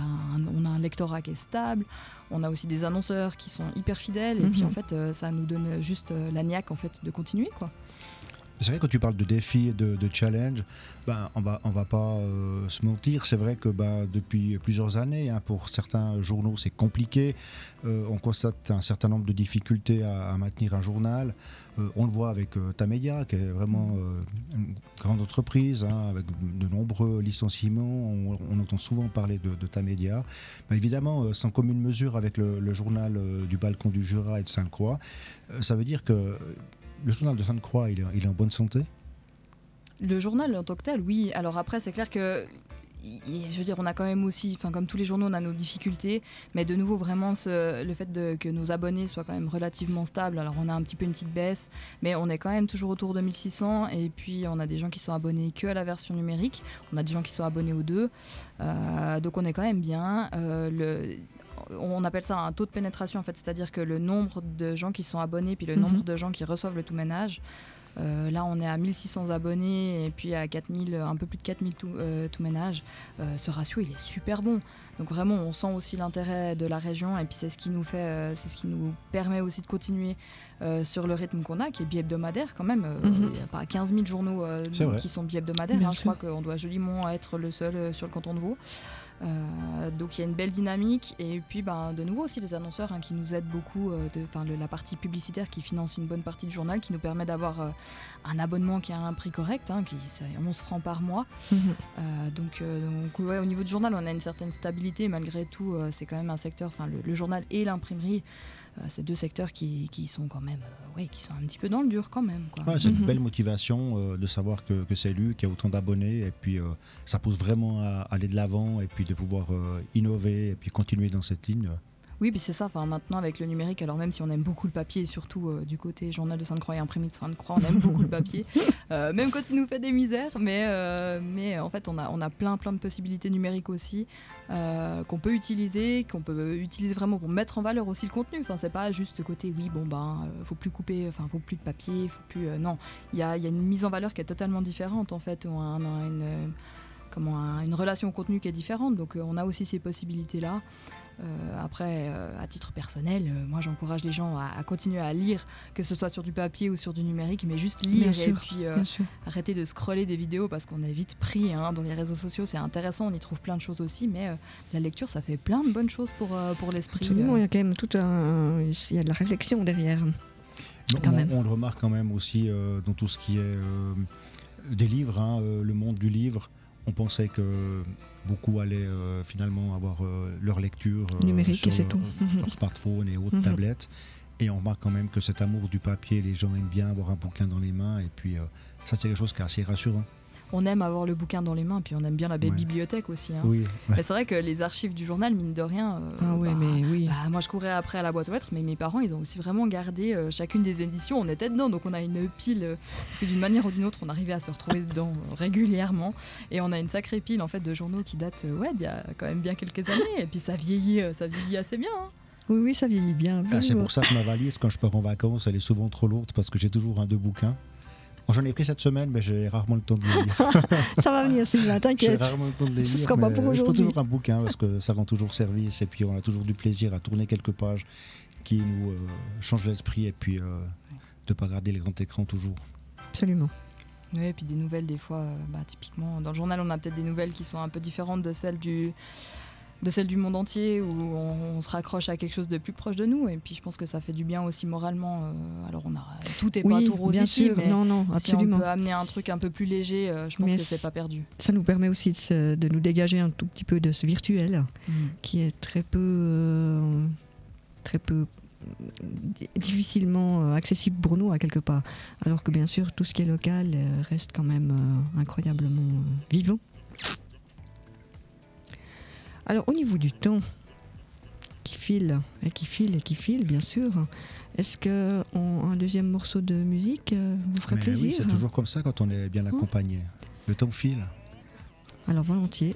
un lectorat qui est stable, on a aussi des annonceurs qui sont hyper fidèles et puis en fait ça nous donne juste la niaque en fait de continuer quoi. C'est vrai, quand tu parles de défis et de challenge, on va pas se mentir. C'est vrai que depuis plusieurs années, pour certains journaux, c'est compliqué. On constate un certain nombre de difficultés à maintenir un journal. On le voit avec Tamedia, qui est vraiment une grande entreprise, avec de nombreux licenciements. On entend souvent parler de Tamedia. Évidemment, sans commune mesure avec le journal du Balcon du Jura et de Sainte-Croix, ça veut dire que le journal de Sainte-Croix, il est en bonne santé ? Le journal en tant que tel, oui. Alors après, c'est clair que, je veux dire, on a quand même aussi, comme tous les journaux, on a nos difficultés. Mais de nouveau, vraiment, le fait que nos abonnés soient quand même relativement stables. Alors on a un petit peu une petite baisse, mais on est quand même toujours autour de 1600. Et puis on a des gens qui sont abonnés que à la version numérique. On a des gens qui sont abonnés aux deux. Donc on est quand même bien. On appelle ça un taux de pénétration en fait, c'est-à-dire que le nombre de gens qui sont abonnés puis le nombre de gens qui reçoivent le tout ménage, là on est à 1600 abonnés et puis à 4000, un peu plus de 4000 tout ménage. Ce ratio il est super bon, donc vraiment on sent aussi l'intérêt de la région et puis c'est ce qui nous permet aussi de continuer sur le rythme qu'on a qui est bi-hebdomadaire quand même. Il n'y a pas 15 000 journaux qui sont bi-hebdomadaires, je crois qu'on doit joliment être le seul sur le canton de Vaud. Donc il y a une belle dynamique et puis de nouveau aussi les annonceurs qui nous aident beaucoup, la partie publicitaire qui finance une bonne partie du journal, qui nous permet d'avoir un abonnement qui a un prix correct, qui c'est 11 francs par mois. Donc au niveau du journal on a une certaine stabilité malgré tout. C'est quand même un secteur, le journal et l'imprimerie, c'est deux secteurs qui sont quand même qui sont un petit peu dans le dur quand même quoi. Ouais, c'est une belle motivation de savoir que c'est lui qui a autant d'abonnés et puis ça pousse vraiment à aller de l'avant et puis de pouvoir innover et puis continuer dans cette ligne. Oui, puis c'est ça, maintenant avec le numérique, alors même si on aime beaucoup le papier, surtout du côté journal de Sainte-Croix et imprimé de Sainte-Croix, on aime beaucoup le papier, même quand il nous fait des misères, mais en fait on a plein de possibilités numériques aussi, qu'on peut utiliser vraiment pour mettre en valeur aussi le contenu. C'est pas juste ce côté faut plus couper, faut plus de papier, faut plus non, il y a une mise en valeur qui est totalement différente en fait, une relation au contenu qui est différente, donc on a aussi ces possibilités là. Après, à titre personnel, moi j'encourage les gens à continuer à lire, que ce soit sur du papier ou sur du numérique, mais juste lire puis arrêter de scroller des vidéos parce qu'on est vite pris dans les réseaux sociaux. C'est intéressant, on y trouve plein de choses aussi, mais la lecture ça fait plein de bonnes choses pour l'esprit. Absolument, il y a quand même il y a de la réflexion derrière. On le remarque quand même aussi dans tout ce qui est des livres, le monde du livre. On pensait que beaucoup allaient finalement avoir leur lecture numérique, sur et c'est tout. leur smartphone et autres tablettes. Et on remarque quand même que cet amour du papier, les gens aiment bien avoir un bouquin dans les mains. Et puis ça, c'est quelque chose qui est assez rassurant. On aime avoir le bouquin dans les mains, puis on aime bien la bibliothèque aussi. Hein. Oui, ouais. Mais c'est vrai que les archives du journal, mine de rien, moi je courais après à la boîte aux lettres, mais mes parents, ils ont aussi vraiment gardé chacune des éditions. On était dedans, donc on a une pile, parce que d'une manière ou d'une autre, on arrivait à se retrouver dedans régulièrement. Et on a une sacrée pile en fait de journaux qui datent d'il y a quand même bien quelques années. Et puis ça vieillit assez bien. Hein. Oui, ça vieillit bien. C'est pour ça que ma valise, quand je pars en vacances, elle est souvent trop lourde parce que j'ai toujours 1-2 bouquins. J'en ai pris cette semaine, mais j'ai rarement le temps de les lire. Ça va venir, Sylvain, t'inquiète. J'ai rarement le temps de les lire. Ce sera pas pour je prends aujourd'hui. toujours un bouquin parce que ça rend toujours service et puis on a toujours du plaisir à tourner quelques pages qui nous changent l'esprit et puis de ne pas garder les grands écrans toujours. Absolument. Oui, et puis des nouvelles, des fois, typiquement, dans le journal, on a peut-être des nouvelles qui sont un peu différentes de celles du monde entier, où on se raccroche à quelque chose de plus proche de nous. Et puis je pense que ça fait du bien aussi moralement. Alors tout n'est pas tout rose bien ici, sûr. mais non, absolument. si on peut amener un truc un peu plus léger, je pense que c'est pas perdu. Ça nous permet aussi de nous dégager un tout petit peu de ce virtuel, qui est très peu difficilement accessible pour nous à quelque part. Alors que bien sûr, tout ce qui est local reste quand même incroyablement vivant. Alors au niveau du temps qui file, bien sûr, est-ce qu'un deuxième morceau de musique vous ferait plaisir? Oui, c'est toujours comme ça quand on est bien accompagné. Le temps file. Alors volontiers.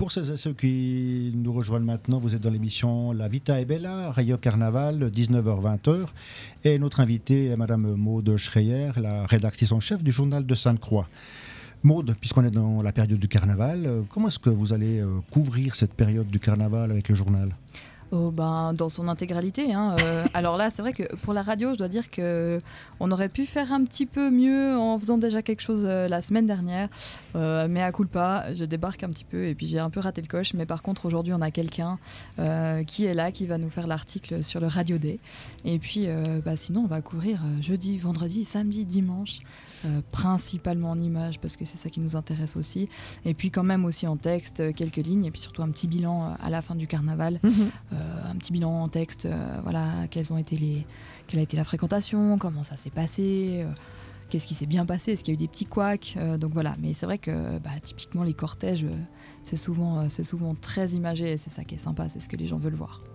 Pour celles et ceux qui nous rejoignent maintenant, vous êtes dans l'émission La Vita è Bella, Radio Carnaval, 19h-20h. Et notre invitée est Madame Maude Schreyer, la rédactrice en chef du journal de Sainte-Croix. Maude, puisqu'on est dans la période du carnaval, comment est-ce que vous allez couvrir cette période du carnaval avec le journal ? Dans son intégralité. Alors là, c'est vrai que pour la radio, je dois dire qu'on aurait pu faire un petit peu mieux en faisant déjà quelque chose la semaine dernière. Mais à culpa, je débarque un petit peu et puis j'ai un peu raté le coche. Mais par contre, aujourd'hui, on a quelqu'un qui est là, qui va nous faire l'article sur le Radio Day. Et puis, sinon, on va couvrir jeudi, vendredi, samedi, dimanche. Principalement en images parce que c'est ça qui nous intéresse aussi. Et puis quand même aussi en texte, quelques lignes. Et puis surtout un petit bilan à la fin du carnaval. Un petit bilan en texte, quelle a été la fréquentation, comment ça s'est passé, qu'est-ce qui s'est bien passé, est-ce qu'il y a eu des petits couacs, donc voilà. Mais c'est vrai que typiquement les cortèges, c'est souvent très imagé et c'est ça qui est sympa, c'est ce que les gens veulent voir.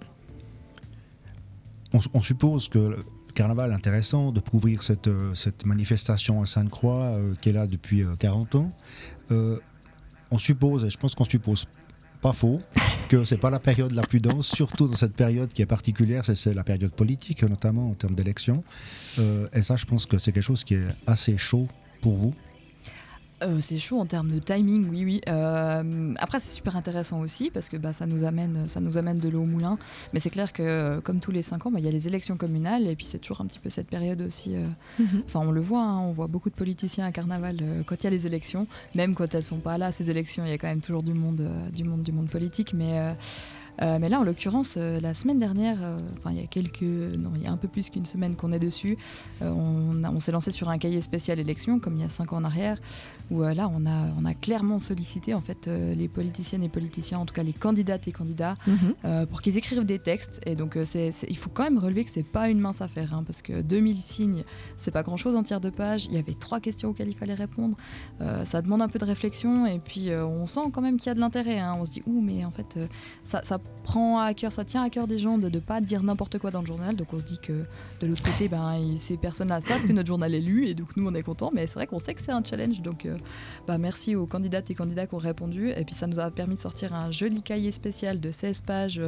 On suppose que le carnaval est intéressant de couvrir cette manifestation à Sainte-Croix qui est là depuis 40 ans. On suppose, et je pense qu'on suppose pas faux, que c'est pas la période la plus dense, surtout dans cette période qui est particulière, c'est la période politique, notamment en termes d'élections. Et ça, je pense que c'est quelque chose qui est assez chaud pour vous. C'est chaud en termes de timing, oui. Après, c'est super intéressant aussi parce que ça nous amène de l'eau au moulin. Mais c'est clair que comme tous les 5 ans, il y a les élections communales et puis c'est toujours un petit peu cette période aussi. Enfin, on le voit, on voit beaucoup de politiciens à Carnaval quand il y a les élections. Même quand elles sont pas là, ces élections, il y a quand même toujours du monde politique. Mais là, en l'occurrence, la semaine dernière, il y a un peu plus qu'une semaine qu'on est dessus, on s'est lancé sur un cahier spécial élection, comme il y a 5 ans en arrière, où là, on a clairement sollicité en fait les politiciennes et politiciens, en tout cas les candidates et candidats, pour qu'ils écrivent des textes. Et donc, il faut quand même relever que c'est pas une mince affaire, parce que 2000 signes, c'est pas grand-chose en tiers de page. Il y avait 3 questions auxquelles il fallait répondre. Ça demande un peu de réflexion, et puis on sent quand même qu'il y a de l'intérêt. On se dit, mais en fait, ça prend à cœur, ça tient à cœur des gens de ne pas dire n'importe quoi dans le journal. Donc on se dit que de l'autre côté, ces personnes-là savent que notre journal est lu et donc nous on est contents. Mais c'est vrai qu'on sait que c'est un challenge. Donc merci aux candidates et candidats qui ont répondu. Et puis ça nous a permis de sortir un joli cahier spécial de 16 pages.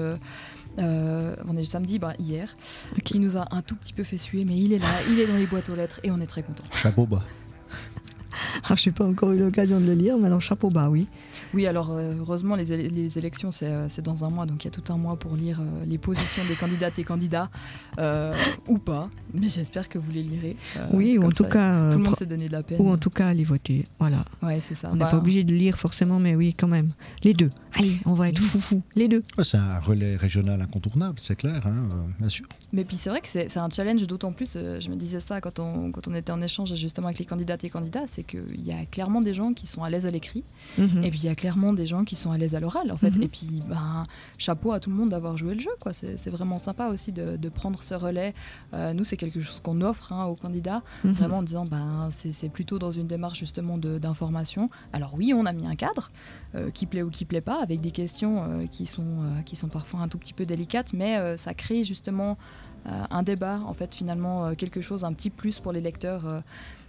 On est samedi, hier, qui nous a un tout petit peu fait suer. Mais il est là, il est dans les boîtes aux lettres et on est très contents. Chapeau bas. Alors, je n'ai pas encore eu l'occasion de le lire, mais alors chapeau bas, oui. Oui, alors heureusement, les élections, c'est dans un mois, donc il y a tout un mois pour lire les positions des candidates et candidats, ou pas, mais j'espère que vous les lirez. Oui, ou en tout cas... Tout le monde s'est donné de la peine. Ou en tout cas, aller voter, voilà. Ouais, c'est ça. On n'est pas obligé de lire forcément, mais oui, quand même. Les deux. Allez, on va être foufou, les deux. C'est un relais régional incontournable, c'est clair, bien sûr. Mais puis c'est vrai que c'est un challenge, d'autant plus, je me disais ça quand on était en échange justement avec les candidates et candidats, c'est qu'il y a clairement des gens qui sont à l'aise à l'écrit, et puis il y a clairement des gens qui sont à l'aise à l'oral en fait, et puis chapeau à tout le monde d'avoir joué le jeu, quoi. C'est vraiment sympa aussi de prendre ce relais. Nous, c'est quelque chose qu'on offre aux candidats, vraiment en disant c'est plutôt dans une démarche justement d'information. Alors oui, on a mis un cadre qui plaît ou qui plaît pas, avec des questions qui sont parfois un tout petit peu délicates, mais ça crée justement un débat, en fait, finalement quelque chose, un petit plus pour les lecteurs,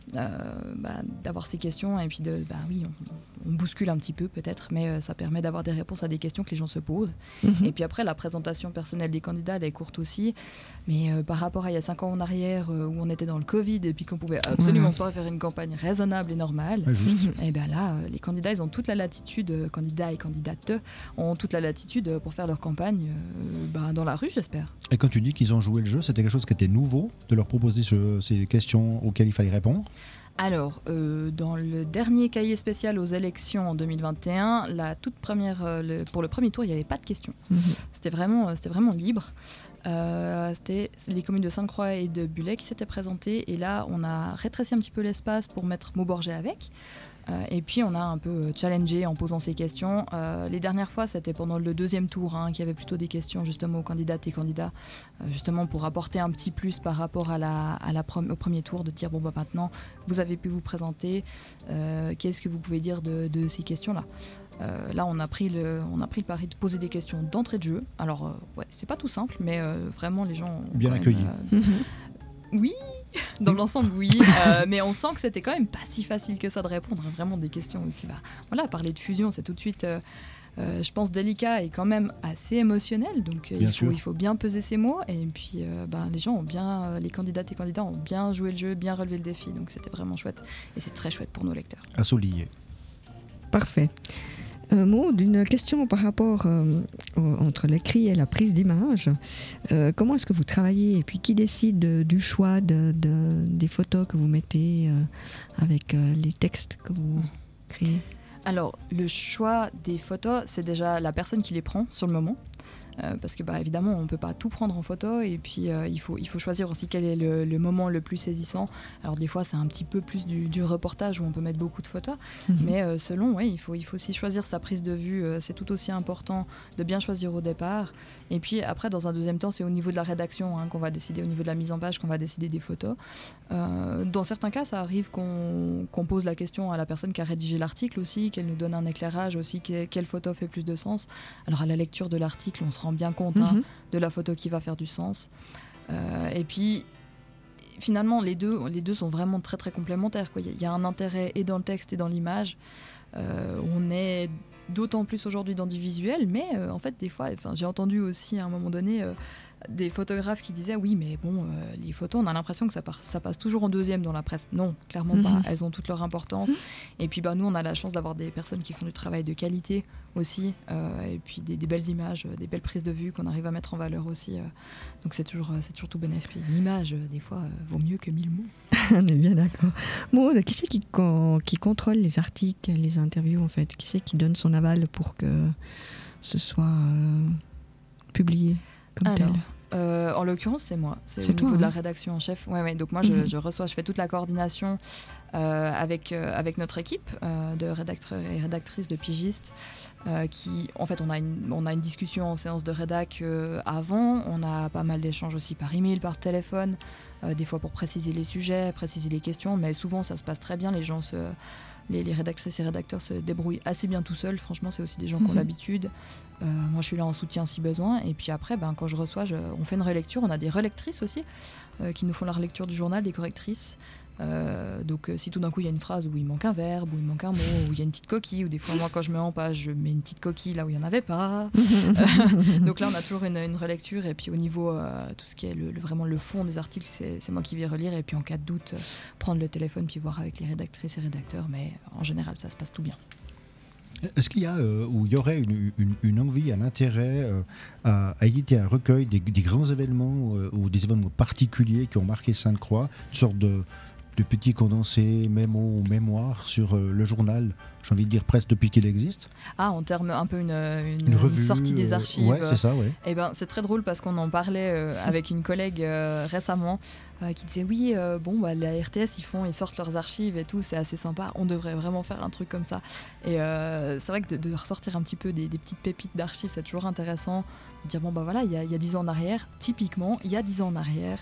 d'avoir ces questions, et puis on bouscule un petit peu peut-être, mais ça permet d'avoir des réponses à des questions que les gens se posent. Et puis après, la présentation personnelle des candidats, elle est courte aussi, mais par rapport à il y a 5 ans en arrière, où on était dans le Covid et puis qu'on pouvait absolument pas faire une campagne raisonnable et normale, et bien là, les candidats, ils ont toute la latitude, candidats et candidates ont toute la latitude pour faire leur campagne dans la rue, j'espère. Et quand tu dis qu'ils ont joué le jeu, c'était quelque chose qui était nouveau, de leur proposer ces questions auxquelles il fallait répondre? Alors, dans le dernier cahier spécial aux élections en 2021, la toute première, pour le premier tour, il n'y avait pas de questions. C'était vraiment libre. C'était les communes de Sainte-Croix et de Bullet qui s'étaient présentées. Et là, on a rétréci un petit peu l'espace pour mettre Mauborger avec. Et puis on a un peu challengé en posant ces questions. Les dernières fois, c'était pendant le deuxième tour qu'il y avait plutôt des questions justement aux candidates et candidats, justement pour apporter un petit plus par rapport au premier tour, de dire maintenant vous avez pu vous présenter, qu'est-ce que vous pouvez dire de ces questions-là. Là, on a pris le pari de poser des questions d'entrée de jeu. Alors, c'est pas tout simple, mais vraiment les gens ont bien accueillis. Oui, dans l'ensemble, oui. Mais on sent que c'était quand même pas si facile que ça de répondre. Vraiment des questions aussi. Parler de fusion, c'est tout de suite je pense, délicat et quand même assez émotionnel. Donc il faut bien peser ses mots. Et puis les gens ont bien, les candidates et candidats ont bien joué le jeu, bien relevé le défi. Donc c'était vraiment chouette. Et c'est très chouette pour nos lecteurs. À souligner. Parfait. Maud, une question par rapport entre l'écrit et la prise d'image. Comment est-ce que vous travaillez et puis qui décide du choix des photos que vous mettez avec les textes que vous créez? Alors, le choix des photos, c'est déjà la personne qui les prend sur le moment. Parce que évidemment on ne peut pas tout prendre en photo et puis il faut choisir aussi quel est le moment le plus saisissant. Alors des fois c'est un petit peu plus du reportage où on peut mettre beaucoup de photos, mais selon, il faut aussi choisir sa prise de vue. C'est tout aussi important de bien choisir au départ. Et puis après, dans un deuxième temps, c'est au niveau de la rédaction qu'on va décider, au niveau de la mise en page qu'on va décider des photos. Dans certains cas, ça arrive qu'on pose la question à la personne qui a rédigé l'article aussi, qu'elle nous donne un éclairage aussi, quelle photo fait plus de sens. Alors à la lecture de l'article, on se rend bien compte de la photo qui va faire du sens. Et puis finalement, les deux sont vraiment très très complémentaires, quoi. Il y a un intérêt et dans le texte et dans l'image. On est d'autant plus aujourd'hui dans du visuel, mais en fait des fois, j'ai entendu aussi à un moment donné des photographes qui disaient oui mais bon les photos on a l'impression que ça passe toujours en deuxième dans la presse. Non, clairement pas, elles ont toute leur importance. Et puis nous on a la chance d'avoir des personnes qui font du travail de qualité aussi, et puis des belles images, des belles prises de vue qu'on arrive à mettre en valeur aussi, donc c'est toujours tout bénéf. Puis l'image des fois vaut mieux que 1000 mots. On est bien d'accord. Maud, qui c'est qui contrôle les articles, les interviews en fait? Qui c'est qui donne son aval pour que ce soit publié comme tel? En l'occurrence, c'est moi. C'est au niveau de la rédaction en chef. Ouais. Donc moi, je reçois, je fais toute la coordination avec notre équipe de rédacteurs et rédactrices, de pigistes, qui, en fait, on a une discussion en séance de rédac avant. On a pas mal d'échanges aussi par email, par téléphone, des fois pour préciser les sujets, préciser les questions, mais souvent ça se passe très bien. Les rédactrices et rédacteurs se débrouillent assez bien tout seuls. Franchement, c'est aussi des gens qui ont l'habitude. Moi, je suis là en soutien si besoin. Et puis après, quand je reçois, on fait une relecture. On a des relectrices aussi qui nous font la relecture du journal, des correctrices. Donc si tout d'un coup il y a une phrase où il manque un verbe, où il manque un mot, où il y a une petite coquille, ou des fois moi quand je mets en page je mets une petite coquille là où il n'y en avait pas. Donc là on a toujours une relecture, et puis au niveau tout ce qui est vraiment le fond des articles, c'est moi qui vais relire, et puis en cas de doute prendre le téléphone puis voir avec les rédactrices et rédacteurs, mais en général ça se passe tout bien. Est-ce qu'il y a ou il y aurait une envie, un intérêt à éditer un recueil des grands événements ou des événements particuliers qui ont marqué Sainte-Croix, une sorte de petits condensés, mémoires sur le journal, j'ai envie de dire presque depuis qu'il existe? En termes un peu une revue, sortie des archives. Ouais, c'est ça, ouais. C'est très drôle parce qu'on en parlait avec une collègue récemment qui disait oui, la RTS ils sortent leurs archives et tout, c'est assez sympa, on devrait vraiment faire un truc comme ça. Et c'est vrai que de ressortir un petit peu des petites pépites d'archives, c'est toujours intéressant de dire il y a 10 ans en arrière, typiquement il y a 10 ans en arrière,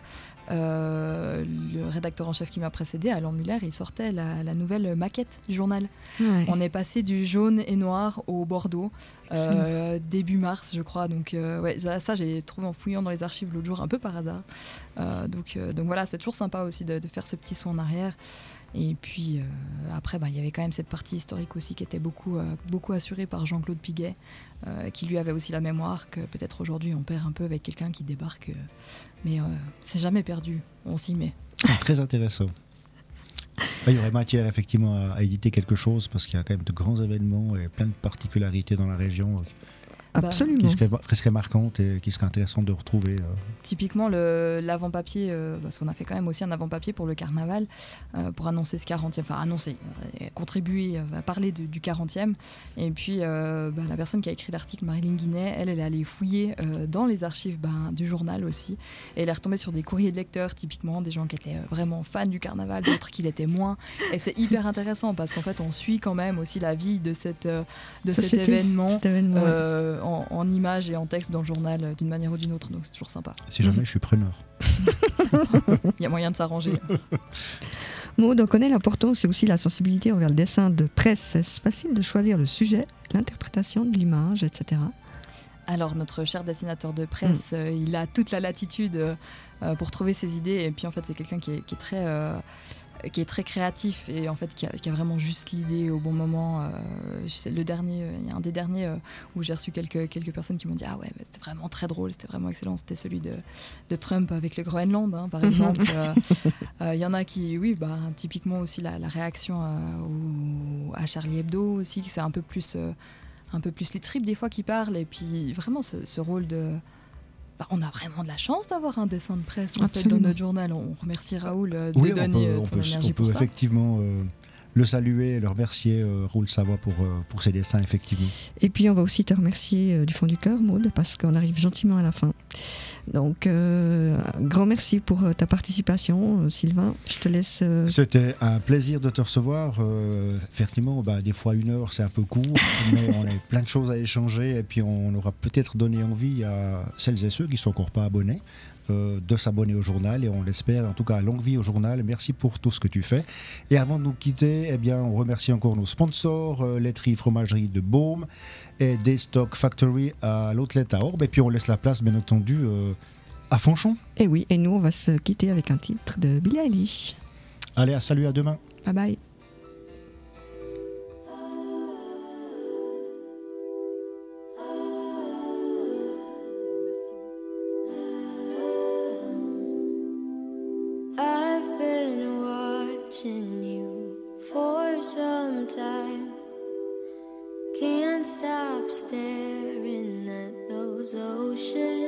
le rédacteur en chef qui m'a précédé, Alain Muller, il sortait la nouvelle maquette du journal. Ouais. On est passé du jaune et noir au bordeaux début mars, je crois. Donc ça j'ai trouvé en fouillant dans les archives l'autre jour un peu par hasard. Donc voilà, c'est toujours sympa aussi de faire ce petit saut en arrière. Et puis après, il y avait quand même cette partie historique aussi qui était beaucoup assurée par Jean-Claude Piguet, qui lui avait aussi la mémoire que peut-être aujourd'hui on perd un peu avec quelqu'un qui débarque. Mais c'est jamais perdu, on s'y met. Très intéressant. Il y aurait matière effectivement à éditer quelque chose, parce qu'il y a quand même de grands événements et plein de particularités dans la région. Absolument. Qui serait marquante et qui serait intéressante de retrouver. Typiquement l'avant-papier, parce qu'on a fait quand même aussi un avant-papier pour le carnaval, pour annoncer ce 40e, contribuer, parler du 40e. Et puis la personne qui a écrit l'article, Marilyn Guinet, elle est allée fouiller dans les archives du journal aussi, et elle est retombée sur des courriers de lecteurs, typiquement des gens qui étaient vraiment fans du carnaval, d'autres qui l'étaient moins. Et c'est hyper intéressant parce qu'en fait on suit quand même aussi la vie de cet événement. En images et en texte dans le journal d'une manière ou d'une autre, donc c'est toujours sympa. Si jamais je suis preneur. Il y a moyen de s'arranger. Maud, on connaît l'importance et aussi la sensibilité envers le dessin de presse. Est-ce facile de choisir le sujet, l'interprétation de l'image, etc.? Alors notre cher dessinateur de presse, il a toute la latitude pour trouver ses idées, et puis en fait c'est quelqu'un qui est très... qui est très créatif et en fait qui a vraiment juste l'idée au bon moment. C'est le dernier, il y a un des derniers où j'ai reçu quelques personnes qui m'ont dit ah ouais, mais c'était vraiment très drôle, c'était vraiment excellent. C'était celui de Trump avec le Groenland, hein, par exemple. Il y en a qui, oui, typiquement aussi la réaction à Charlie Hebdo aussi, que c'est un peu plus les tripes des fois qui parlent, et puis vraiment ce rôle de... on a vraiment de la chance d'avoir un dessin de presse en fait, dans notre journal. On remercie Raoul de donner son énergie pour ça. On peut effectivement le saluer et le remercier, Raoul Savoie, pour ses dessins, effectivement. Et puis on va aussi te remercier du fond du cœur, Maud, parce qu'on arrive gentiment à la fin. Donc, grand merci pour ta participation, Sylvain. Je te laisse... C'était un plaisir de te recevoir. Effectivement, des fois 1 heure, c'est un peu court, mais on a plein de choses à échanger, et puis on aura peut-être donné envie à celles et ceux qui ne sont encore pas abonnés de s'abonner au journal, et on l'espère. En tout cas, longue vie au journal. Merci pour tout ce que tu fais. Et avant de nous quitter, on remercie encore nos sponsors, laiterie fromagerie de Beaume et Daystock Factory à l'Outlet à Orbe. Et puis on laisse la place, bien entendu, à Fanchon. Et oui, et nous on va se quitter avec un titre de Billie Eilish. Allez, salut, à demain. Bye bye. Some time can't stop staring at those oceans.